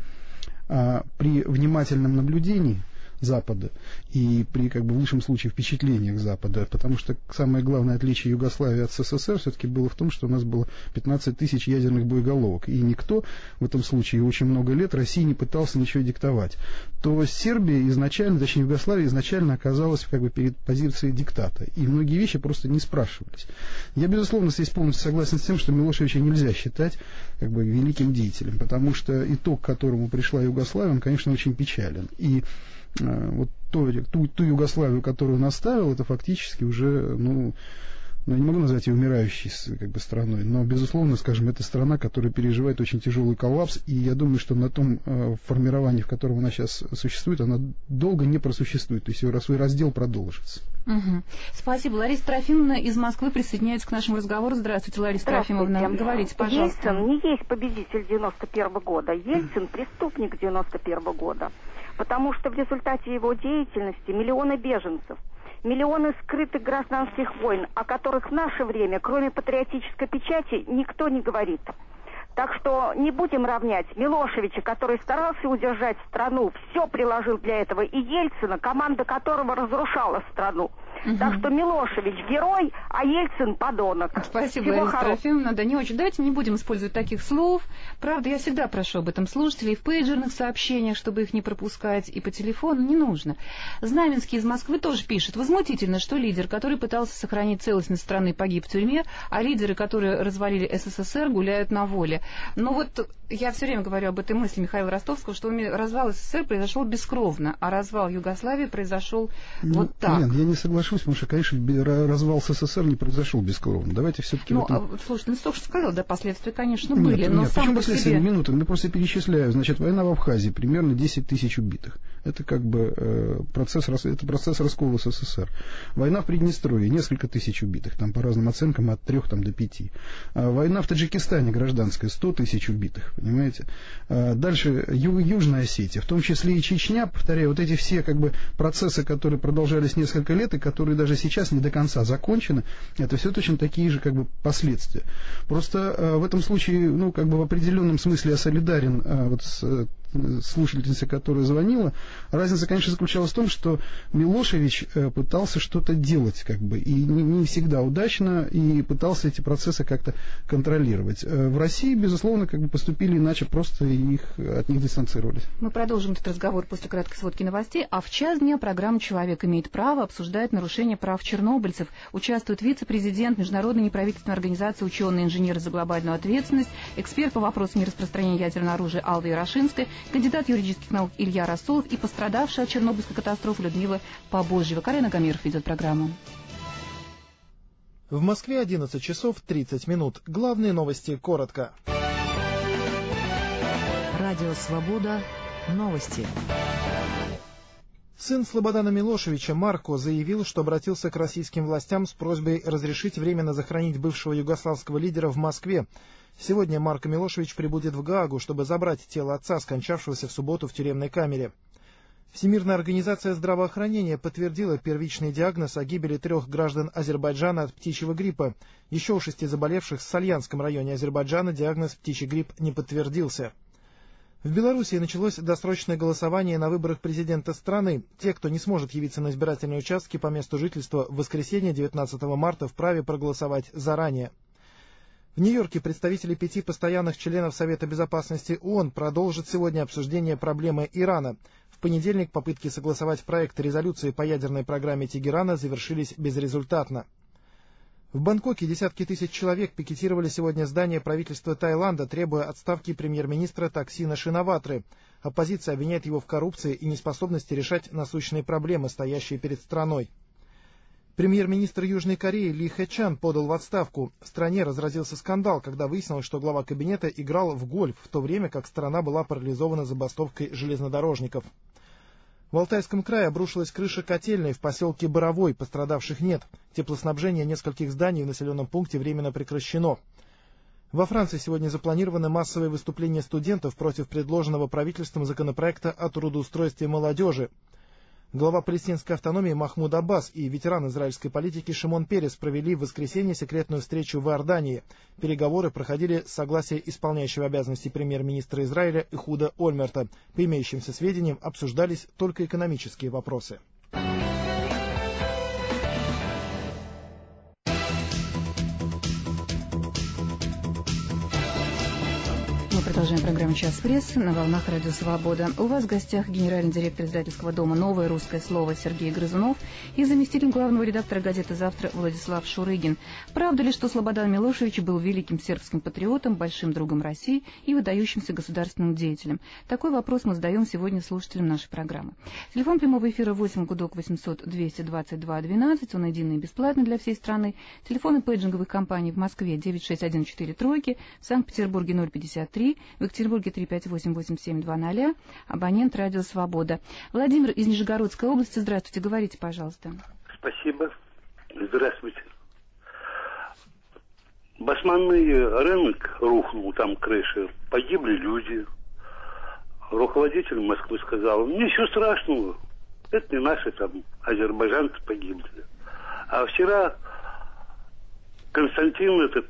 э, при внимательном наблюдении Запада и при, как бы, в лучшем случае, впечатлениях Запада, потому что самое главное отличие Югославии от СССР все-таки было в том, что у нас было пятнадцать тысяч ядерных боеголовок, и никто в этом случае очень много лет России не пытался ничего диктовать. То Сербия изначально, точнее Югославия изначально оказалась, как бы, перед позицией диктата, и многие вещи просто не спрашивались. Я, безусловно, здесь полностью согласен с тем, что Милошевича нельзя считать, как бы, великим деятелем, потому что итог, к которому пришла Югославия, он, конечно, очень печален. И вот ту, ту, ту Югославию, которую он оставил, это фактически уже, ну, ну, я не могу назвать ее умирающей, как бы, страной, но, безусловно, скажем, это страна, которая переживает очень тяжелый коллапс, и я думаю, что на том э, формировании, в котором она сейчас существует, она долго не просуществует, то есть ее свой раздел продолжится. Угу. Спасибо. Лариса Трофимовна из Москвы присоединяется к нашему разговору. Здравствуйте, Лариса Трофимовна. Говорите, пожалуйста. Ельцин не есть победитель девяносто первого года. Ельцин преступник девяносто первого года. Потому что в результате его деятельности миллионы беженцев, миллионы скрытых гражданских войн, о которых в наше время, кроме патриотической печати, никто не говорит. Так что не будем равнять Милошевича, который старался удержать страну, все приложил для этого, и Ельцина, команда которого разрушала страну. Угу. Так что Милошевич герой, а Ельцин подонок. Спасибо, Лариса Трофимовна. Да не очень. Давайте не будем использовать таких слов. Правда, я всегда прошу об этом слушателей в пейджерных сообщениях, чтобы их не пропускать, и по телефону не нужно. Знаменский из Москвы тоже пишет. Возмутительно, что лидер, который пытался сохранить целостность страны, погиб в тюрьме, а лидеры, которые развалили СССР, гуляют на воле. Но вот я все время говорю об этой мысли Михаила Ростовского, что развал СССР произошел бескровно, а развал Югославии произошел ну, вот так. Нет, я не соглашусь, потому что, конечно, развал СССР не произошел бескровно. Давайте все-таки... Ну, этом... а, слушайте, ну, только что сказал, да, последствия, конечно, нет, были, но нет, сам почему по последствия? себе... Минуту, я просто перечисляю. Значит, война в Абхазии, примерно десять тысяч убитых. Это как бы э, процесс, это процесс раскола СССР. Война в Приднестровье, несколько тысяч убитых, там по разным оценкам от трех там, до пяти. А война в Таджикистане гражданская, сто тысяч убитых, понимаете. А дальше Ю, Южная Осетия, в том числе и Чечня, повторяю, вот эти все как бы процессы, которые продолжались несколько лет и которые даже сейчас не до конца закончены, это все точно такие же как бы последствия. Просто э, в этом случае, ну, как бы в определенном смысле я солидарен э, вот с э, слушательницей, которая звонила. Разница, конечно, заключалась в том, что Милошевич э, пытался что-то делать, как бы, и не, не всегда удачно, и пытался эти процессы как-то контролировать. Э, в России, безусловно, как бы поступили иначе, просто их, от них дистанцировались. Мы продолжим этот разговор после краткой сводки новостей, а в час дня программа «Человек имеет право» обсуждает нарушение прав чернобыльцев. Участвует вице-президент Международной неправительственной организации «Ученые-инженеры за глобальную ответственность», эксперт по вопросам нераспространения ядерного оружия Алла Ярошинская, кандидат юридических наук Илья Расулов и пострадавшая от Чернобыльской катастрофы Людмила Побожьева. Карина Гамиров ведет программу. В Москве одиннадцать часов тридцать минут. Главные новости коротко. Радио «Свобода». Новости. Сын Слободана Милошевича Марко заявил, что обратился к российским властям с просьбой разрешить временно захоронить бывшего югославского лидера в Москве. Сегодня Марко Милошевич прибудет в Гаагу, чтобы забрать тело отца, скончавшегося в субботу в тюремной камере. Всемирная организация здравоохранения подтвердила первичный диагноз о гибели трех граждан Азербайджана от птичьего гриппа. Еще у шести заболевших в Сальянском районе Азербайджана диагноз птичий грипп не подтвердился. В Белоруссии началось досрочное голосование на выборах президента страны. Те, кто не сможет явиться на избирательные участки по месту жительства в воскресенье девятнадцатого марта, вправе проголосовать заранее. В Нью-Йорке представители пяти постоянных членов Совета Безопасности ООН продолжат сегодня обсуждение проблемы Ирана. В понедельник попытки согласовать проект резолюции по ядерной программе Тегерана завершились безрезультатно. В Бангкоке десятки тысяч человек пикетировали сегодня здание правительства Таиланда, требуя отставки премьер-министра Таксина Шинаватры. Оппозиция обвиняет его в коррупции и неспособности решать насущные проблемы, стоящие перед страной. Премьер-министр Южной Кореи Ли Хэчан подал в отставку. В стране разразился скандал, когда выяснилось, что глава кабинета играл в гольф, в то время как страна была парализована забастовкой железнодорожников. В Алтайском крае обрушилась крыша котельной в поселке Боровой, пострадавших нет. Теплоснабжение нескольких зданий в населенном пункте временно прекращено. Во Франции сегодня запланированы массовые выступления студентов против предложенного правительством законопроекта о трудоустройстве молодежи. Глава палестинской автономии Махмуд Аббас и ветеран израильской политики Шимон Перес провели в воскресенье секретную встречу в Иордании. Переговоры проходили с согласия исполняющего обязанности премьер-министра Израиля Эхуда Ольмерта. По имеющимся сведениям, обсуждались только экономические вопросы. Продолжаем программу «Час пресс» на волнах Радио Свобода. У вас в гостях генеральный директор издательского дома «Новое русское слово» Сергей Грызунов и заместитель главного редактора газеты «Завтра» Владислав Шурыгин. Правда ли, что Слободан Милошевич был великим сербским патриотом, большим другом России и выдающимся государственным деятелем? Такой вопрос мы задаем сегодня слушателям нашей программы. Телефон прямого эфира восемь гудок восемьсот двести двадцать два двенадцать, он единый и бесплатный для всей страны. Телефоны пейджинговых компаний в Москве девять шесть один четыре тройки, в Санкт-Петербурге ноль пятьдесят три, в Екатеринбурге три пять восемь восемь семь два ноль, абонент Радио Свобода. Владимир из Нижегородской области, здравствуйте, говорите, пожалуйста. Спасибо. Здравствуйте. Басманный рынок рухнул, там крыша, погибли люди. Руководитель Москвы сказал, ничего страшного, это не наши там азербайджанцы погибли. А вчера Константин этот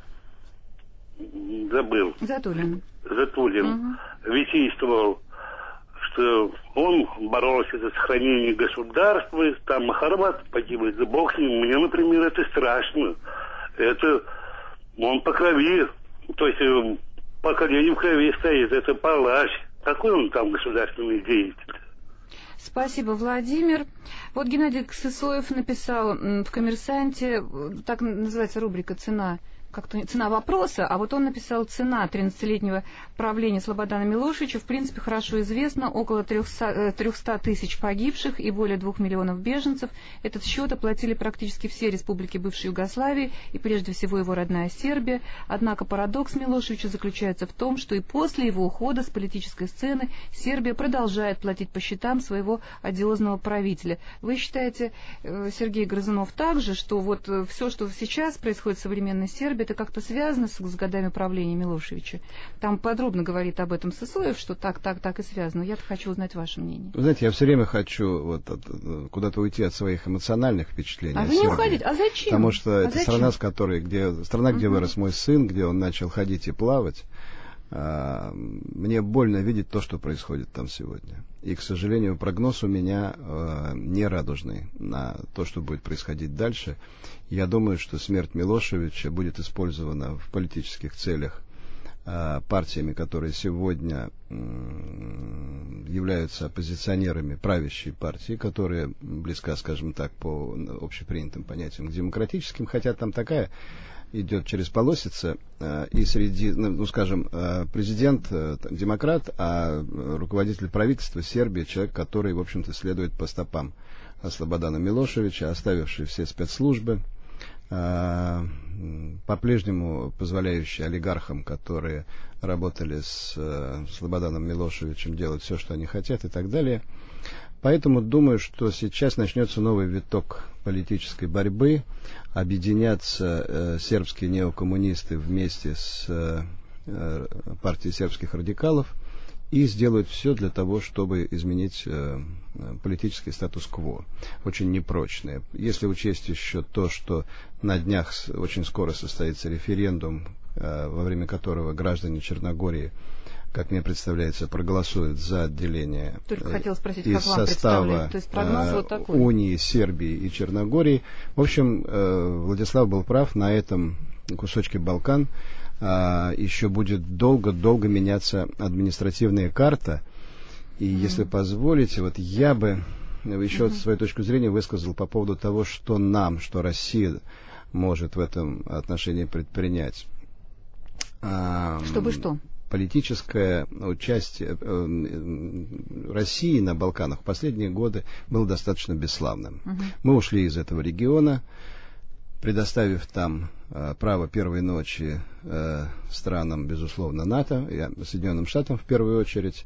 забыл. Затулин. Затулин. Угу. Витийствовал, что он боролся за сохранение государства, там хорваты погибли, да бог с ним. Мне, например, это страшно. Это он по крови, то есть по колени в крови стоит, это палач. Какой он там государственный деятель? Спасибо, Владимир. Вот Геннадий Сысоев написал в «Коммерсанте», так называется рубрика «Цена». Как-то цена вопроса, а вот он написал: цена тринадцатилетнего правления Слободана Милошевича в принципе хорошо известна, около трехсот тысяч погибших и более двух миллионов беженцев. Этот счет оплатили практически все республики бывшей Югославии и прежде всего его родная Сербия. Однако парадокс Милошевича заключается в том, что и после его ухода с политической сцены Сербия продолжает платить по счетам своего одиозного правителя. Вы считаете, Сергей Грызунов, также, что вот все, что сейчас происходит в современной Сербии, это как-то связано с, с годами правления Милошевича? Там подробно говорит об этом Сысоев, что так, так, так и связано. Я хочу узнать ваше мнение. Вы знаете, я все время хочу вот от, куда-то уйти от своих эмоциональных впечатлений. А вы не уходите? А зачем? Потому что а это зачем? страна, с которой, где, страна, где угу. вырос мой сын, где он начал ходить и плавать. А, мне больно видеть то, что происходит там сегодня. И, к сожалению, прогноз у меня а, не радужный на то, что будет происходить дальше. Я думаю, что смерть Милошевича будет использована в политических целях а, партиями, которые сегодня м, являются оппозиционерами правящей партии, которая близка, скажем так, по общепринятым понятиям к демократическим, хотя там такая идет через полосица, и среди, ну, скажем, президент демократ, а руководитель правительства Сербии человек, который, в общем-то, следует по стопам Слободана Милошевича, оставивший все спецслужбы, по-прежнему позволяющий олигархам, которые работали с Слободаном Милошевичем, делать все, что они хотят и так далее. Поэтому думаю, что сейчас начнется новый виток политической борьбы, объединятся э, сербские неокоммунисты вместе с э, партией сербских радикалов и сделают все для того, чтобы изменить э, политический статус-кво, очень непрочное. Если учесть еще то, что на днях очень скоро состоится референдум, э, во время которого граждане Черногории, как мне представляется, проголосуют за отделение спросить, из состава То есть прогноз вот такой. Унии, Сербии и Черногории. В общем, Владислав был прав, на этом кусочке Балкан еще будет долго-долго меняться административная карта. И mm-hmm. если позволите, вот я бы еще mm-hmm. свою точку зрения высказал по поводу того, что нам, что Россия может в этом отношении предпринять. Чтобы что? Политическое участие России на Балканах в последние годы было достаточно бесславным. Uh-huh. Мы ушли из этого региона, предоставив там э, право первой ночи э, странам, безусловно, НАТО, и Соединенным Штатам в первую очередь.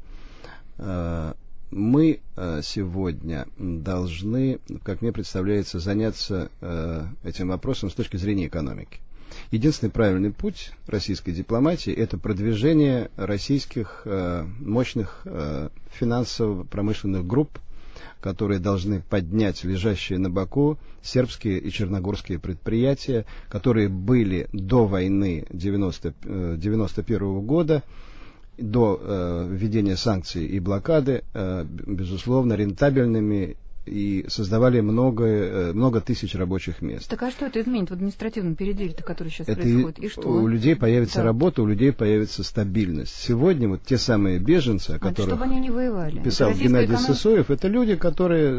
Э, мы э, сегодня должны, как мне представляется, заняться э, этим вопросом с точки зрения экономики. Единственный правильный путь российской дипломатии – это продвижение российских э, мощных э, финансово-промышленных групп, которые должны поднять лежащие на боку сербские и черногорские предприятия, которые были до войны девяносто первого года, до э, введения санкций и блокады, э, безусловно, рентабельными и создавали много, много тысяч рабочих мест. Так а что это изменит в административном переделе, который сейчас это происходит? И что? У людей появится да. работа, у людей появится стабильность. Сегодня вот те самые беженцы, о которых чтобы они не воевали. писал Геннадий экономика... Сысоев, это люди, которые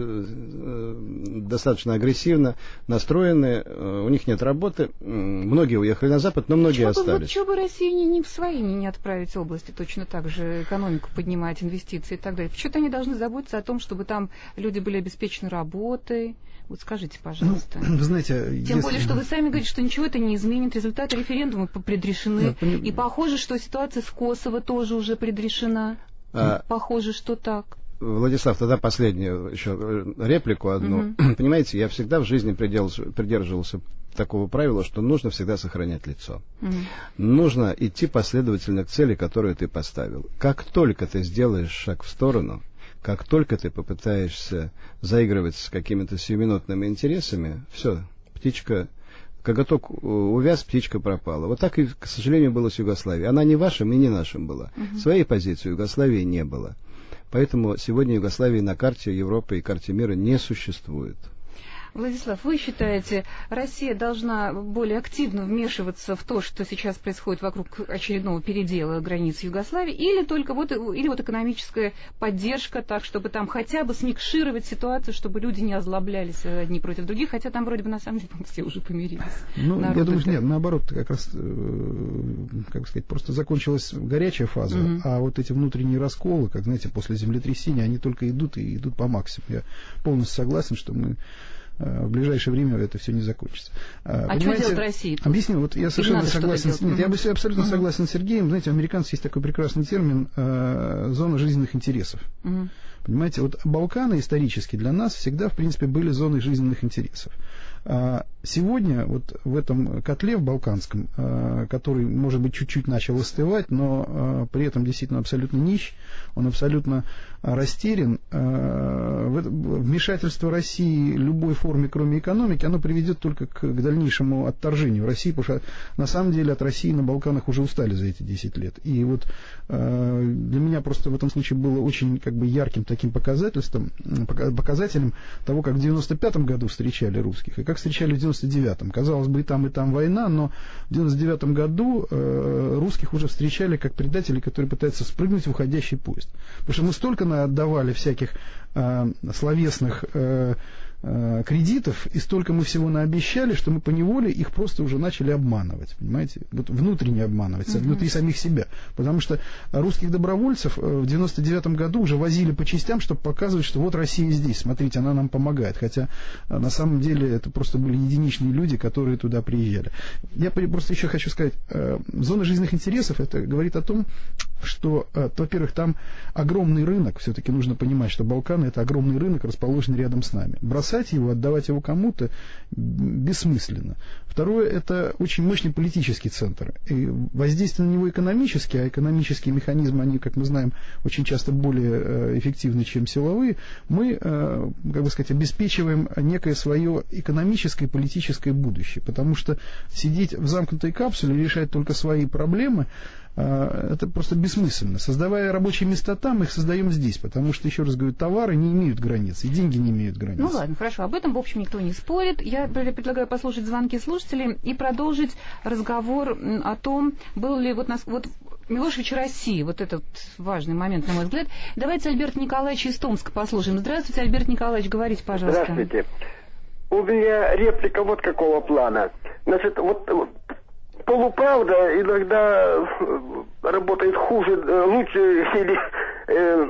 э, достаточно агрессивно настроены, э, у них нет работы, э, многие уехали на Запад, но многие чего остались. Бы, вот чего бы России не, не в свои не, не отправить в области, точно так же экономику поднимать, инвестиции и так далее. Почему-то они должны заботиться о том, чтобы там люди были обеспечены обеспечены работой. Вот скажите, пожалуйста. Ну, вы знаете, Тем если... более, что вы сами говорите, что ничего это не изменит, результаты референдума предрешены. Ну, поним... И похоже, что ситуация с Косово тоже уже предрешена. А... Похоже, что так. Владислав, тогда последнюю еще реплику одну. Угу. Понимаете, я всегда в жизни придерживался, придерживался такого правила, что нужно всегда сохранять лицо. Угу. Нужно идти последовательно к цели, которую ты поставил. Как только ты сделаешь шаг в сторону, как только ты попытаешься заигрывать с какими-то сиюминутными интересами, все, птичка, коготок увяз, птичка пропала. Вот так и, к сожалению, было с Югославией. Она не вашим и не нашим была. Угу. Своей позиции Югославии не было. Поэтому сегодня Югославии на карте Европы и карте мира не существует. Владислав, вы считаете, Россия должна более активно вмешиваться в то, что сейчас происходит вокруг очередного передела границ Югославии, или только вот, или вот экономическая поддержка, так, чтобы там хотя бы смикшировать ситуацию, чтобы люди не озлоблялись одни против других, хотя там вроде бы на самом деле все уже помирились. Ну, Народ я думаю, это... нет, наоборот, как раз, как бы сказать, просто закончилась горячая фаза, mm-hmm. а вот эти внутренние расколы, как, знаете, после землетрясения, они только идут и идут по максимуму. Я полностью согласен, что мы в ближайшее время это все не закончится. А Понимаете, что делать России? Объясню, вот я совершенно согласен. Нет, mm-hmm. я бы абсолютно mm-hmm. согласен с Сергеем. Знаете, у американцев есть такой прекрасный термин э, зона жизненных интересов. Mm-hmm. Понимаете, вот Балканы исторически для нас всегда, в принципе, были зоной жизненных интересов. А сегодня вот в этом котле, в балканском, который, может быть, чуть-чуть начал остывать, но при этом действительно абсолютно нищ, он абсолютно растерян, вмешательство России в любой форме, кроме экономики, оно приведет только к, к дальнейшему отторжению России, потому что на самом деле от России на Балканах уже устали за эти десять лет. И вот для меня просто в этом случае было очень как бы ярким таким показательством, показателем того, как в девяносто пятом году встречали русских, и как встречали в девяносто девятом. Казалось бы, и там, и там война, но в девяносто девятом году э, русских уже встречали как предателей, которые пытаются спрыгнуть в уходящий поезд. Потому что мы столько отдавали всяких э, словесных э, э, кредитов, и столько мы всего наобещали, что мы поневоле их просто уже начали обманывать, понимаете? Вот внутренне обманывать, mm-hmm. внутри самих себя. Потому что русских добровольцев в девяносто девятом году уже возили по частям, чтобы показывать, что вот Россия здесь, смотрите, она нам помогает. Хотя на самом деле это просто были единичные люди, которые туда приезжали. Я просто еще хочу сказать, зона жизненных интересов, это говорит о том, что, во-первых, там огромный рынок, все-таки нужно понимать, что Балканы — это огромный рынок, расположенный рядом с нами. Бросать его, отдавать его кому-то бессмысленно. Второе — это очень мощный политический центр. И воздействие на него экономически, а экономические механизмы, они, как мы знаем, очень часто более эффективны, чем силовые, мы, как бы сказать, обеспечиваем некое свое экономическое и политическое будущее. Потому что сидеть в замкнутой капсуле и решать только свои проблемы, это просто бессмысленно. Создавая рабочие места там, их создаем здесь, потому что, еще раз говорю, товары не имеют границ, и деньги не имеют границ. Ну ладно, хорошо, об этом, в общем, никто не спорит. Я предлагаю послушать звонки слушателей и продолжить разговор о том, был ли вот, нас, вот Милошевич России, вот этот важный момент, на мой взгляд. Давайте Альберт Николаевич из Томска послушаем. Здравствуйте, Альберт Николаевич, говорите, пожалуйста. Здравствуйте. У меня реплика вот какого плана. Значит, вот полуправда иногда работает хуже, лучше или э,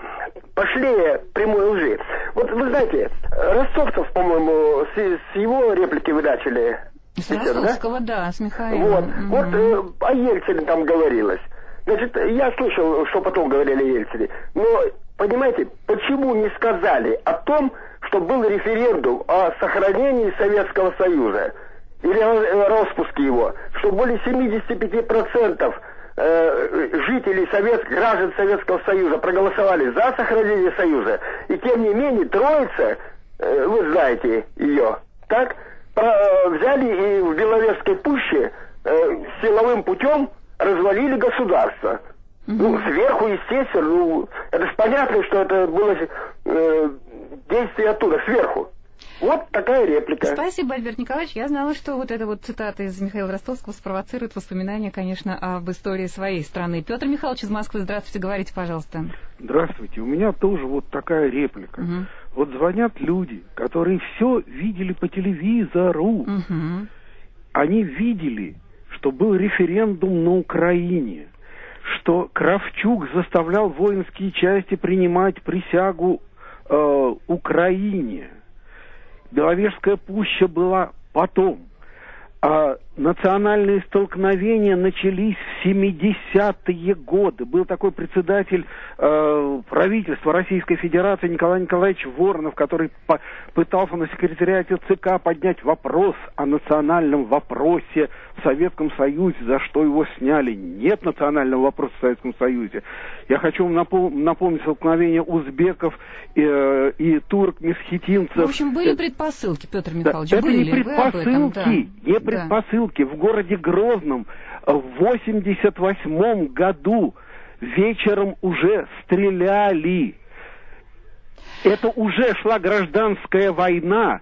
пошлее прямой лжи. Вот вы знаете, Ростовцев, по-моему, с, с его реплики вы начали. С сейчас, Ростовского, да? да, с Михаилом. Вот, угу. вот э, о Ельцине там говорилось. Значит, я слышал, что потом говорили о Ельцине. Но, понимаете, почему не сказали о том, что был референдум о сохранении Советского Союза? Или о распуске его, что более семьдесят пять процентов э, жителей Совет, граждан Советского Союза проголосовали за сохранение Союза, и тем не менее Троица, э, вы знаете ее, так, про, э, взяли и в Беловежской пуще э, силовым путем развалили государство. Mm-hmm. Ну, сверху, естественно, ну, это же понятно, что это было э, действие оттуда, сверху. Вот такая реплика. Спасибо, Альберт Николаевич. Я знала, что вот эта вот цитата из Михаила Ростовского спровоцирует воспоминания, конечно, об истории своей страны. Петр Михайлович из Москвы, здравствуйте, говорите, пожалуйста. Здравствуйте. У меня тоже вот такая реплика. Угу. Вот звонят люди, которые все видели по телевизору. Угу. Они видели, что был референдум на Украине, что Кравчук заставлял воинские части принимать присягу э, Украине. Беловежская пуща была потом. А национальные столкновения начались в семидесятые годы. Был такой председатель э, правительства Российской Федерации Николай Николаевич Воронов, который по- пытался на секретариате ЦК поднять вопрос о национальном вопросе в Советском Союзе, за что его сняли. Нет национального вопроса в Советском Союзе. Я хочу вам напом- напомнить столкновение узбеков э, и турок-месхетинцев. В общем, были предпосылки, Петр Михайлович, да, были. Это не предпосылки, этом, да. не предпосылки. В городе Грозном в восемьдесят восьмом году вечером уже стреляли. Это уже шла гражданская война.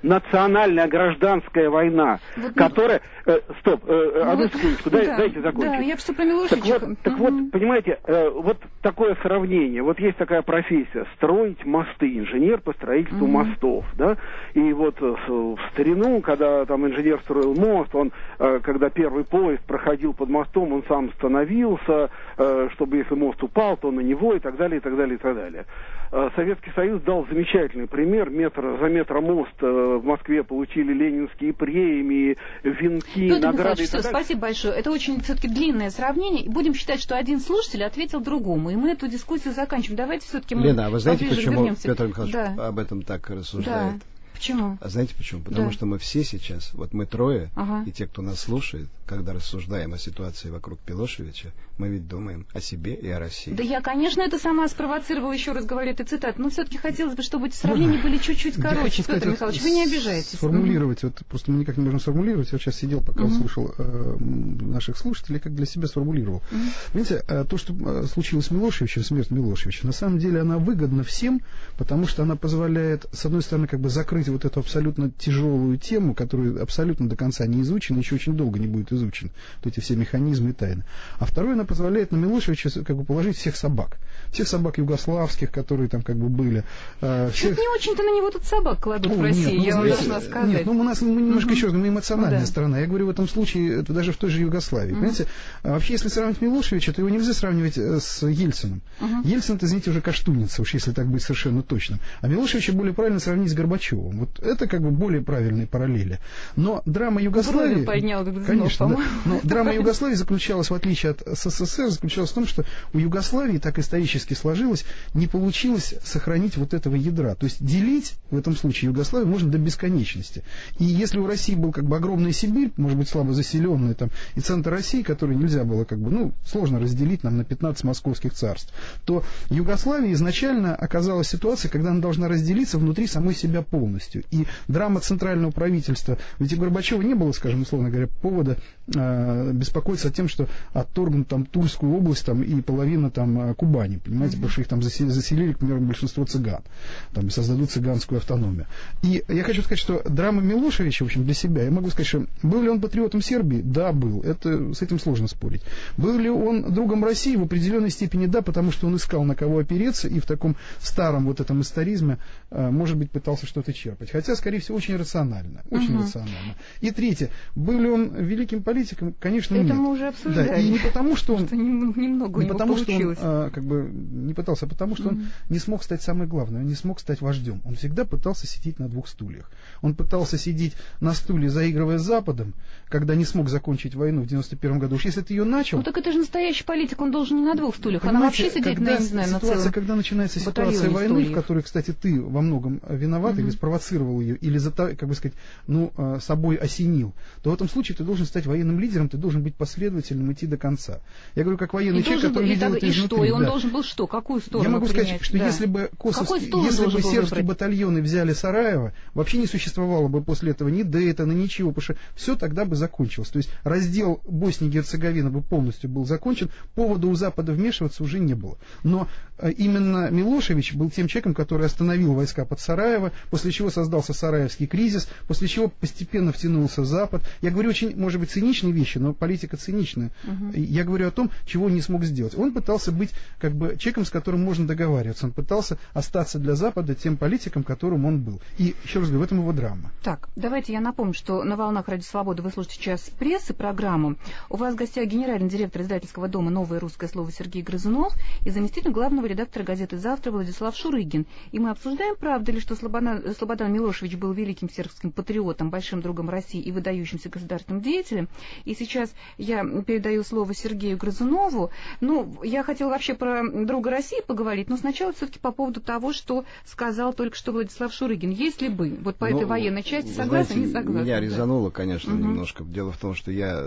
национальная гражданская война, вот, которая... Э, стоп, э, одну вот, секундочку, дай, да, дайте закончить. Да, я все про Милошевича. Так вот, так угу. вот понимаете, э, вот такое сравнение. Вот есть такая профессия — строить мосты, инженер по строительству угу. мостов, да, и вот э, в старину, когда там инженер строил мост, он, э, когда первый поезд проходил под мостом, он сам становился, э, чтобы если мост упал, то на него, и так далее, и так далее, и так далее. Э, Советский Союз дал замечательный пример. Метр, за метромост э, в Москве получили ленинские премии, венки, Петр награды. Михайлович, все, спасибо большое. Это очень все-таки длинное сравнение. Будем считать, что один слушатель ответил другому, и мы эту дискуссию заканчиваем. Давайте все-таки мы Лена, а вы знаете, почему вернемся. Петр Михайлович да. об этом так рассуждает? Да. Почему? А знаете почему? Потому да. что мы все сейчас, вот мы трое, ага. и те, кто нас слушает, когда рассуждаем о ситуации вокруг Милошевича, мы ведь думаем о себе и о России. Да я, конечно, это сама спровоцировала, еще раз говорю, эту цитату, но все-таки хотелось бы, чтобы эти сравнения были чуть-чуть короче. Петр сказать, Михайлович, вот вы не обижаетесь. Сформулировать, вот просто мы никак не можем сформулировать. Я сейчас сидел, пока uh-huh. слушал э, наших слушателей, как для себя сформулировал. Uh-huh. Понимаете, э, то, что э, случилось с Милошевичем, смерть Милошевича, на самом деле она выгодна всем, потому что она позволяет, с одной стороны, как бы закрыть вот эту абсолютно тяжелую тему, которая абсолютно до конца не изучена, еще очень долго не будет изучена, вот эти все механизмы и тайны. А второе, она позволяет на Милошевича как бы положить всех собак. Всех собак югославских, которые там как бы были. Э, всех... Не очень-то на него тут собак кладут О, в России, нет, ну, я вам знаете, должна сказать. Нет, ну у нас мы немножко uh-huh. еще раз, мы эмоциональная да. сторона. Я говорю в этом случае, это даже в той же Югославии. Uh-huh. Понимаете, вообще, если сравнивать Милошевича, то его нельзя сравнивать с Ельциным. Uh-huh. Ельцин, это, извините, уже каштуница, уж если так быть совершенно точным. А Милошевича более правильно сравнить с Горбачевым. Вот это как бы более правильные параллели. Но драма Югославии... Поднял, конечно, да, но драма Югославии заключалась, в отличие от СССР, заключалась в том, что у Югославии так исторически сложилось, не получилось сохранить вот этого ядра. То есть делить в этом случае Югославию можно до бесконечности. И если у России был как бы огромная Сибирь, может быть, слабо заселенная, там, и центр России, который нельзя было как бы, ну, сложно разделить нам на пятнадцать московских царств, то Югославия изначально оказалась ситуацией, когда она должна разделиться внутри самой себя полностью. И драма центрального правительства, ведь у Горбачева не было, скажем, условно говоря, повода э, беспокоиться о том, что отторгнут там Тульскую область там, и половину там Кубани, понимаете, mm-hmm. потому что их там заселили, заселили, к примеру, большинство цыган, там, и создадут цыганскую автономию. И я хочу сказать, что драма Милошевича, в общем, для себя, я могу сказать, что был ли он патриотом Сербии? Да, был. Это, с этим сложно спорить. Был ли он другом России? В определенной степени да, потому что он искал на кого опереться и в таком старом вот этом историзме, э, может быть, пытался что-то черпать. Хотя, скорее всего, очень рационально. Очень uh-huh. рационально. И третье. Был ли он великим политиком? Конечно, это нет. Это мы уже обсуждали. Да, и не потому, что он... Немного не потому, получилось. что он а, как бы не пытался, а потому, что uh-huh. он не смог стать самым главным, он не смог стать вождем. Он всегда пытался сидеть на двух стульях. Он пытался сидеть на стуле, заигрывая с Западом, когда не смог закончить войну в девяносто первом году. Уж если ты ее начал... Ну так это же настоящий политик, он должен не на двух стульях, она вообще сидеть, на, не знаю, на целом. Когда начинается ситуация войны, стульев. В которой, кстати, ты во многом виноват, uh-huh. или спровоцировал ее, или, как бы сказать, ну, собой осенил, то в этом случае ты должен стать военным лидером, ты должен быть последовательным, идти до конца. Я говорю, как военный и человек, который видел это и изнутри. Что? И он да. должен был что? Какую сторону Я могу принять? сказать, что да. если бы, косовский, если бы сербские выбрать? батальоны взяли Сараево, вообще не существовало бы после этого ни Дейтона, ничего, потому что все тогда бы закончилось. То есть раздел Боснии и Герцеговины бы полностью был закончен, повода у Запада вмешиваться уже не было. Но э, именно Милошевич был тем человеком, который остановил войска под Сараево, после чего создался Сараевский кризис, после чего постепенно втянулся Запад. Я говорю очень, может быть, циничные вещи, но политика циничная. Угу. Я говорю о том, чего он не смог сделать. Он пытался быть как бы человеком, с которым можно договариваться. Он пытался остаться для Запада тем политиком, которым он был. И, еще раз говорю, в этом его драма. Так, давайте я напомню, что на «Волнах Радио Свободы» вы слушаете сейчас прессы, программу. У вас в гостях генеральный директор издательского дома «Новое русское слово» Сергей Грызунов и заместитель главного редактора газеты «Завтра» Владислав Шурыгин. И мы обсуждаем, правда ли, что Слободан, Слободан Милошевич был великим сербским патриотом, большим другом России и выдающимся государственным деятелем. И сейчас я передаю слово Сергею Грызунову. Ну, я хотела вообще про друга России поговорить, но сначала все-таки по поводу того, что сказал только что Владислав Шурыгин. Если бы, вот по ну, этой военной части, согласны, не согласны? Меня да. резануло, конечно, угу. немножко. Дело в том, что я,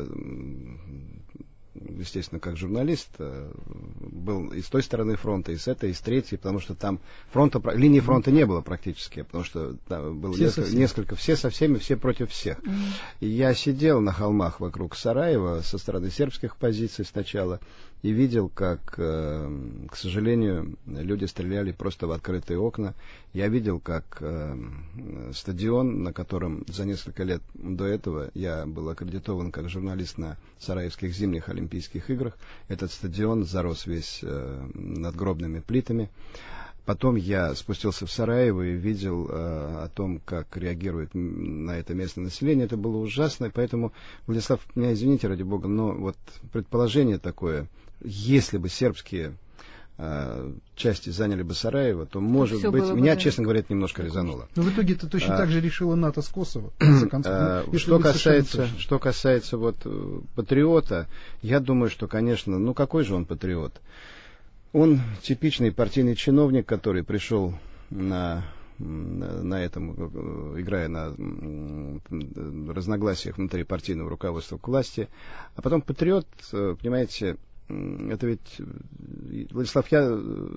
естественно, как журналист, был и с той стороны фронта, и с этой, и с третьей, потому что там фронта, линии фронта не было практически, потому что там было все несколько, несколько, все со всеми, все против всех. Mm. И я сидел на холмах вокруг Сараева со стороны сербских позиций сначала, и видел, как, к сожалению, люди стреляли просто в открытые окна. Я видел, как стадион, на котором за несколько лет до этого я был аккредитован как журналист на Сараевских зимних Олимпийских играх, этот стадион зарос весь надгробными плитами. Потом я спустился в Сараево и видел э, о том, как реагирует на это местное население. Это было ужасно, и поэтому, Владислав, меня извините, ради бога, но вот предположение такое, если бы сербские э, части заняли бы Сараево, то, может быть, меня, бы, честно говоря, это немножко резануло. Но в итоге это точно а, так же решило НАТО с Косово. А, что касается, что касается вот, патриота, я думаю, что, конечно, ну какой же он патриот? Он типичный партийный чиновник, который пришел на, на этом, играя на разногласиях внутри партийного руководства к власти. А потом патриот, понимаете, это ведь, Владислав, я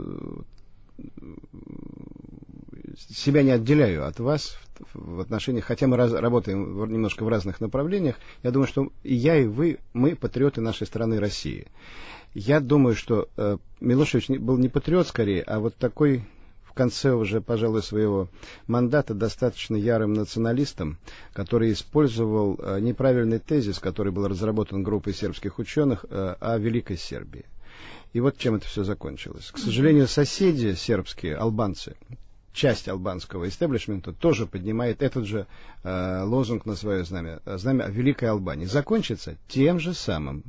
себя не отделяю от вас в отношениях, хотя мы раз, работаем немножко в разных направлениях, я думаю, что и я, и вы, мы патриоты нашей страны России. Я думаю, что э, Милошевич был не патриот скорее, а вот такой в конце уже, пожалуй, своего мандата достаточно ярым националистом, который использовал э, неправильный тезис, который был разработан группой сербских ученых э, о Великой Сербии. И вот чем это все закончилось. К сожалению, соседи сербские, албанцы, часть албанского истеблишмента тоже поднимает этот же э, лозунг на свое знамя, знамя о Великой Албании. Закончится тем же самым.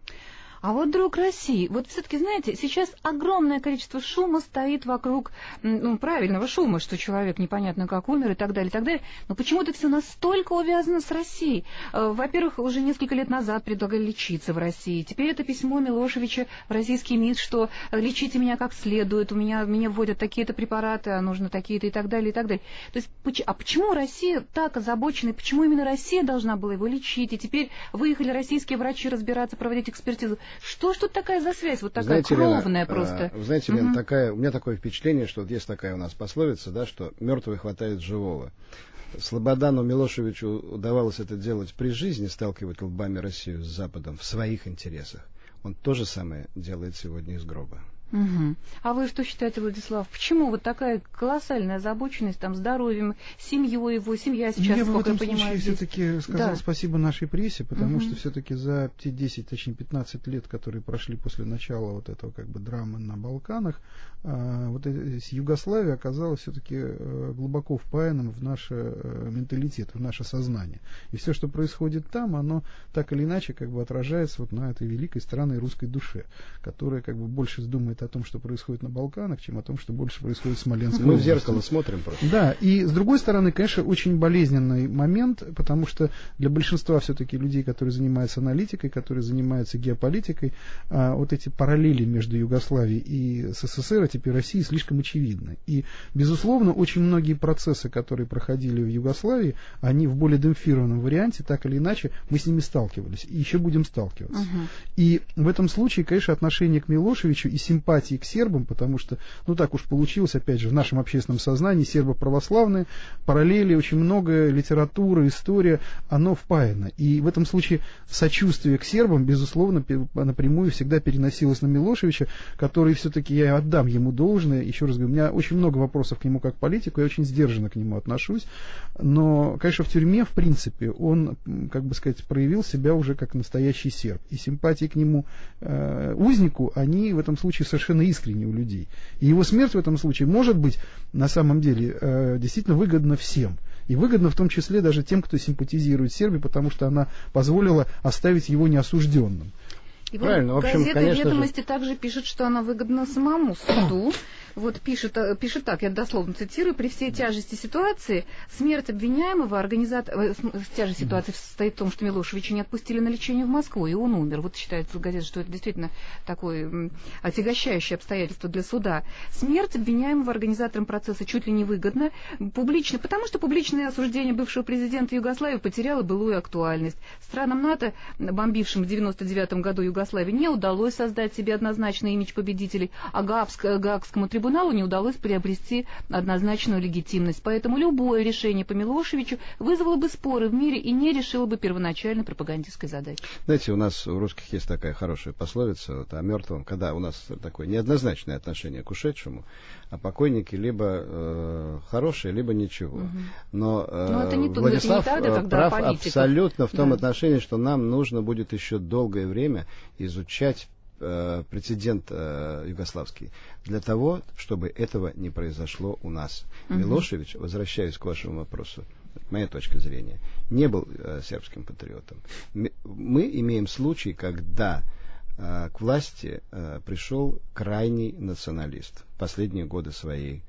А вот, друг России, вот все-таки, знаете, сейчас огромное количество шума стоит вокруг, ну, правильного шума, что человек непонятно как умер и так далее, и так далее. Но почему-то все настолько увязано с Россией. Во-первых, уже несколько лет назад предлагали лечиться в России. Теперь это письмо Милошевича в российский МИД, что лечите меня как следует, у меня, меня вводят такие-то препараты, а нужно такие-то и так далее, и так далее. То есть, а почему Россия так озабочена, почему именно Россия должна была его лечить, и теперь выехали российские врачи разбираться, проводить экспертизу? Что ж тут такая за связь, вот такая знаете, кровная Лена, просто? Вы знаете, Лена, угу. такая, у меня такое впечатление, что вот есть такая у нас пословица, да, что мертвый хватает живого. Слободану Милошевичу удавалось это делать при жизни, сталкивать лбами Россию с Западом в своих интересах. Он то же самое делает сегодня из гроба. Угу. А вы что считаете, Владислав? Почему вот такая колоссальная озабоченность там здоровьем, семьей его, семья сейчас, я сколько я понимаю, я понимаю, все-таки сказал да. спасибо нашей прессе, потому угу. что все-таки за те десять, точнее пятнадцать лет, которые прошли после начала вот этого как бы драмы на Балканах, а, вот Югославия оказалась все-таки глубоко впаянным в наш менталитет, в наше сознание. И все, что происходит там, оно так или иначе как бы отражается вот на этой великой странной русской душе, которая как бы больше думает о том, что происходит на Балканах, чем о том, что больше происходит в Смоленской Мы области. в зеркало смотрим просто. Да, и с другой стороны, конечно, очень болезненный момент, потому что для большинства все-таки людей, которые занимаются аналитикой, которые занимаются геополитикой, а, вот эти параллели между Югославией и СССР, а теперь Россией, слишком очевидны. И, безусловно, очень многие процессы, которые проходили в Югославии, они в более демпфированном варианте, так или иначе, мы с ними сталкивались, и еще будем сталкиваться. Uh-huh. И в этом случае, конечно, отношение к Милошевичу и симпатия к сербам, потому что, ну так уж получилось, опять же, в нашем общественном сознании сербы православные, параллели, очень много литературы, история, оно впаяно. И в этом случае сочувствие к сербам, безусловно, напрямую всегда переносилось на Милошевича, который все-таки, я отдам ему должное, еще раз говорю, у меня очень много вопросов к нему как политику, я очень сдержанно к нему отношусь, но, конечно, в тюрьме, в принципе, он, как бы сказать, проявил себя уже как настоящий серб. И симпатии к нему, э, узнику, они в этом случае совершенно искренне у людей. И его смерть в этом случае может быть на самом деле э, действительно выгодна всем. И выгодно в том числе даже тем, кто симпатизирует Сербии, потому что она позволила оставить его неосужденным. И правильно, вот в общем, газета «Ведомости» же... также пишет, что она выгодна самому суду. Вот пишет, пишет так, я дословно цитирую: при всей тяжести ситуации смерть обвиняемого, организатор... тяжесть ситуации состоит в том, что Милошевича не отпустили на лечение в Москву, и он умер. Вот считается в газете, что это действительно такое отягощающее обстоятельство для суда. Смерть обвиняемого организатором процесса чуть ли не выгодна, публично, потому что публичное осуждение бывшего президента Югославии потеряло былую актуальность. Странам НАТО, бомбившим в девяносто девятом году Югославию, не удалось создать себе однозначный имидж победителей, а Гаагскому трибуналу трибуналу не удалось приобрести однозначную легитимность. Поэтому любое решение по Милошевичу вызвало бы споры в мире и не решило бы первоначальной пропагандистской задачи. Знаете, у нас у русских есть такая хорошая пословица вот, о мертвом, когда у нас такое неоднозначное отношение к ушедшему, а покойники либо э, хорошие, либо ничего. Угу. Но, э, Но это не то, Владислав это не тогда, прав политиков. Абсолютно в том да. отношении, что нам нужно будет еще долгое время изучать э, прецедент э, югославский для того, чтобы этого не произошло у нас. Угу. Милошевич, возвращаясь к вашему вопросу, моя точка зрения, не был э, сербским патриотом. Мы имеем случай, когда э, к власти э, пришел крайний националист в последние годы своей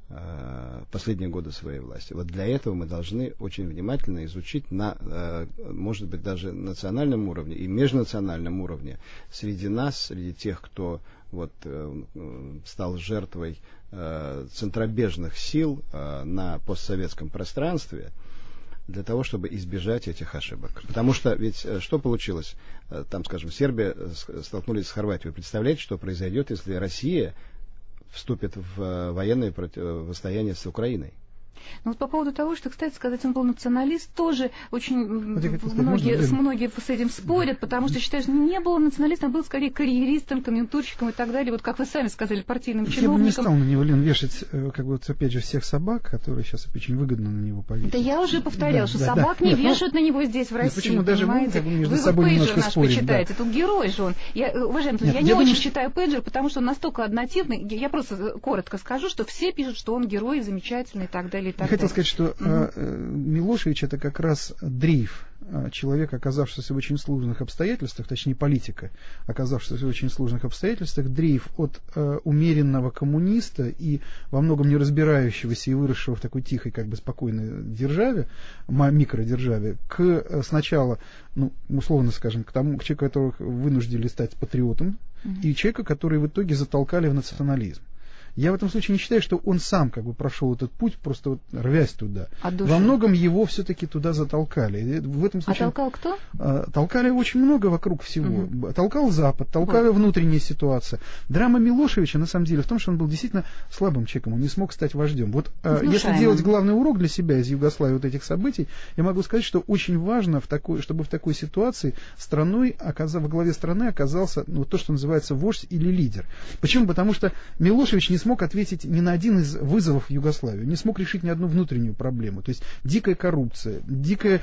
э, последние годы своей власти. Вот для этого мы должны очень внимательно изучить на, э, может быть, даже национальном уровне и межнациональном уровне среди нас, среди тех, кто вот, э, стал жертвой э, центробежных сил э, на постсоветском пространстве, для того, чтобы избежать этих ошибок. Потому что ведь что получилось? Там, скажем, Сербия столкнулись с Хорватией. Вы представляете, что произойдет, если Россия вступит в военное противостояние с Украиной? Ну вот по поводу того, что, кстати сказать, он был националист, тоже очень вот сказать, многие, можно, многие с этим спорят, да. потому что считают, что не был националистом, был скорее карьеристом, конъюнктурщиком и так далее, вот как вы сами сказали, партийным Я чиновником. Я бы не стал на него, Лен, вешать, как бы, вот, опять же, всех собак, которые сейчас очень выгодно на него повесить. Да я уже повторял, да, что да, собак да. не Нет, вешают ну, на него здесь, в России, почему даже понимаете? Мы, между вы собой вот пейджер наш спорим, почитаете, да. тут герой же он. Я, уважаемый, Нет, я, я не думаю, очень что... читаю пейджер, потому что он настолько однотипный, я просто коротко скажу, что все пишут, что он герой, замечательный и так далее. И так я далее. хотел сказать, что Угу. Милошевич это как раз дрейф человека, оказавшегося в очень сложных обстоятельствах, точнее политика, оказавшегося в очень сложных обстоятельствах, дрейф от э, умеренного коммуниста и во многом не разбирающегося и выросшего в такой тихой, как бы спокойной державе, микродержаве, к э, сначала, ну, условно скажем, к тому, к человеку, которого вынуждили стать патриотом, угу. и человека, который в итоге затолкали в национализм. Я в этом случае не считаю, что он сам как бы прошел этот путь, просто вот рвясь туда. Во многом его все-таки туда затолкали. И в этом случае, а толкал кто? А, толкали очень много вокруг всего. Угу. Толкал Запад, толкала вот. внутренняя ситуация. Драма Милошевича, на самом деле, в том, что он был действительно слабым человеком, он не смог стать вождем. Вот а, если делать главный урок для себя из Югославии вот этих событий, я могу сказать, что очень важно, в такой, чтобы в такой ситуации страной, оказав, во главе страны оказался ну, то, что называется вождь или лидер. Почему? Потому что Милошевич не смог смог ответить ни на один из вызовов Югославии, не смог решить ни одну внутреннюю проблему. То есть дикая коррупция, дикое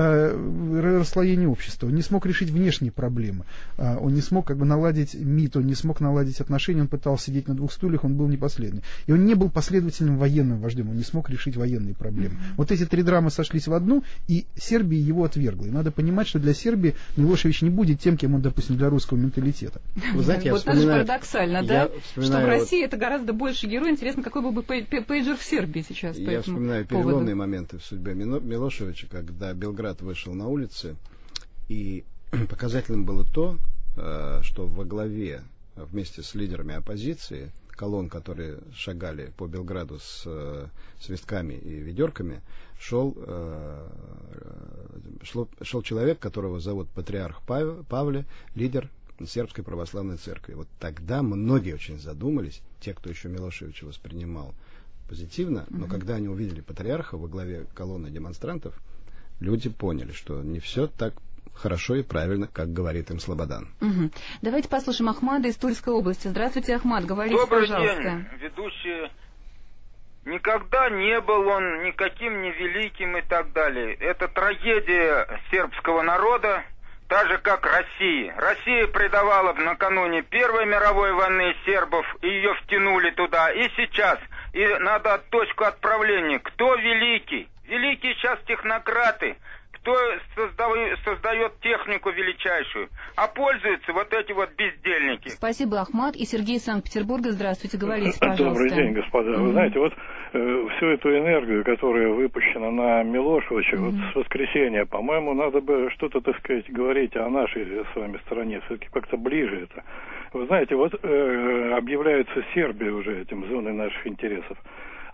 э, расслоение общества. Он не смог решить внешние проблемы. Э, он не смог как бы наладить МИД, он не смог наладить отношения, он пытался сидеть на двух стульях, он был непоследний. И он не был последовательным военным вождем, он не смог решить военные проблемы. Mm-hmm. Вот эти три драмы сошлись в одну, и Сербия его отвергла. И надо понимать, что для Сербии Милошевич не будет тем, кем он, допустим, для русского менталитета. Вы знаете, вот это же парадоксально, да? Что в России это гораздо больше герой. Интересно, какой был бы пейджер в Сербии сейчас. Я вспоминаю переломные моменты в судьбе Милошевича, когда Белград вышел на улицы, и показательным было то, что во главе вместе с лидерами оппозиции, колонн, которые шагали по Белграду с свистками и ведерками, шел, шел, шел человек, которого зовут патриарх Павле, лидер Сербской православной церкви. Вот тогда многие очень задумались, те, кто еще Милошевича воспринимал позитивно, mm-hmm. но когда они увидели патриарха во главе колонны демонстрантов, люди поняли, что не все так хорошо и правильно, как говорит им Слободан. Угу. Давайте послушаем Ахмада из Тульской области. Здравствуйте, Ахмад, говорите, Добрый пожалуйста. День, ведущий. Никогда не был он никаким не великим и так далее. Это трагедия сербского народа, так же, как России. Россия предавала накануне Первой мировой войны сербов, и ее втянули туда. И сейчас. И надо точку отправления. Кто великий? Великие сейчас технократы. Кто создает, создает технику величайшую? А пользуются вот эти вот бездельники. Спасибо, Ахмад. И Сергей из Санкт-Петербурга. Здравствуйте, говорите, пожалуйста. Добрый день, господа. Mm-hmm. Вы знаете, вот э, всю эту энергию, которая выпущена на Милошевича, mm-hmm. вот с воскресенья, по-моему, надо бы что-то, так сказать, говорить о нашей с вами стране. Все-таки как-то ближе это. Вы знаете, вот э, объявляется Сербия уже этим зоной наших интересов.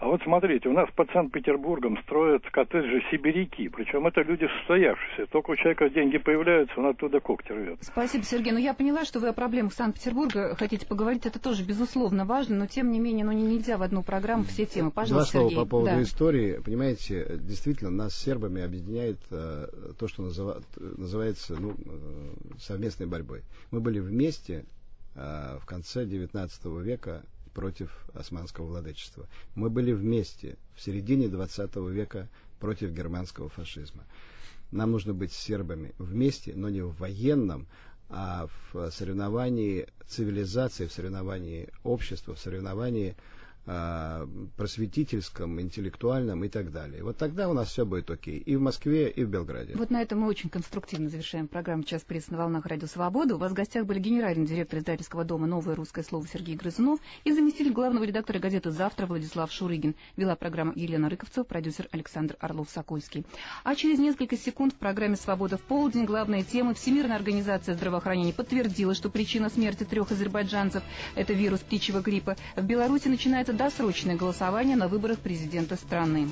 А вот смотрите, у нас под Санкт-Петербургом строят коттеджи сибиряки, причем это люди состоявшиеся. Только у человека деньги появляются, он оттуда когти рвет. Спасибо, Сергей. Ну, я поняла, что вы о проблемах Санкт-Петербурга хотите поговорить. Это тоже, безусловно, важно, но, тем не менее, ну, нельзя в одну программу все темы. Пожалуйста, Два слова Сергей. по поводу да. истории. Понимаете, действительно, нас с сербами объединяет э, то, что называ, называется ну, э, совместной борьбой. Мы были вместе э, в конце девятнадцатого века против османского владычества. Мы были вместе в середине двадцатого века против германского фашизма. Нам нужно быть с сербами вместе, но не в военном, а в соревновании цивилизации, в соревновании общества, в соревновании э, просветительском, интеллектуальном и так далее. Вот тогда у нас все будет окей. И в Москве, и в Белграде. Вот на этом мы очень конструктивно завершаем программу «Час пресс» на волнах Радио Свобода. У вас в гостях были генеральный директор издательского дома «Новое русское слово» Сергей Грызунов и заместитель главного редактора газеты «Завтра» Владислав Шурыгин. Вела программу Елена Рыковцева, продюсер Александр Орлов-Сокольский. А через несколько секунд в программе «Свобода в полдень» главные темы. Всемирная организация здравоохранения подтвердила, что причина смерти трех азербайджанцев – это вирус птичьего гриппа. В Беларуси начинается досрочное голосование на выборах президента страны.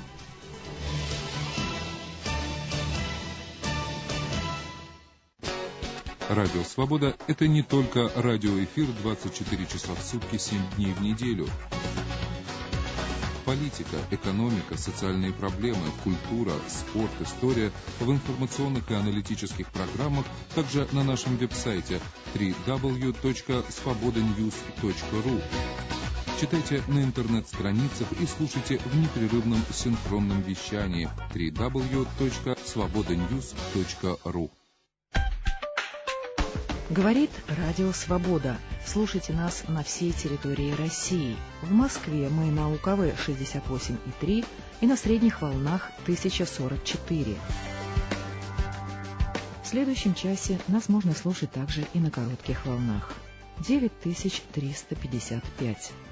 Радио «Свобода» — это не только радиоэфир двадцать четыре часа в сутки, семь дней в неделю. Политика, экономика, социальные проблемы, культура, спорт, история в информационных и аналитических программах, также на нашем веб-сайте дабл ю дабл ю дабл ю точка свобода ньюс точка ру. Читайте на интернет-страницах и слушайте в непрерывном синхронном вещании дабл ю дабл ю дабл ю точка свобода ньюс точка ру. Говорит Радио Свобода. Слушайте нас на всей территории России. В Москве мы на УКВ шестьдесят восемь и три и на средних волнах тысяча сорок четыре. В следующем часе нас можно слушать также и на коротких волнах девять тысяч триста пятьдесят пять.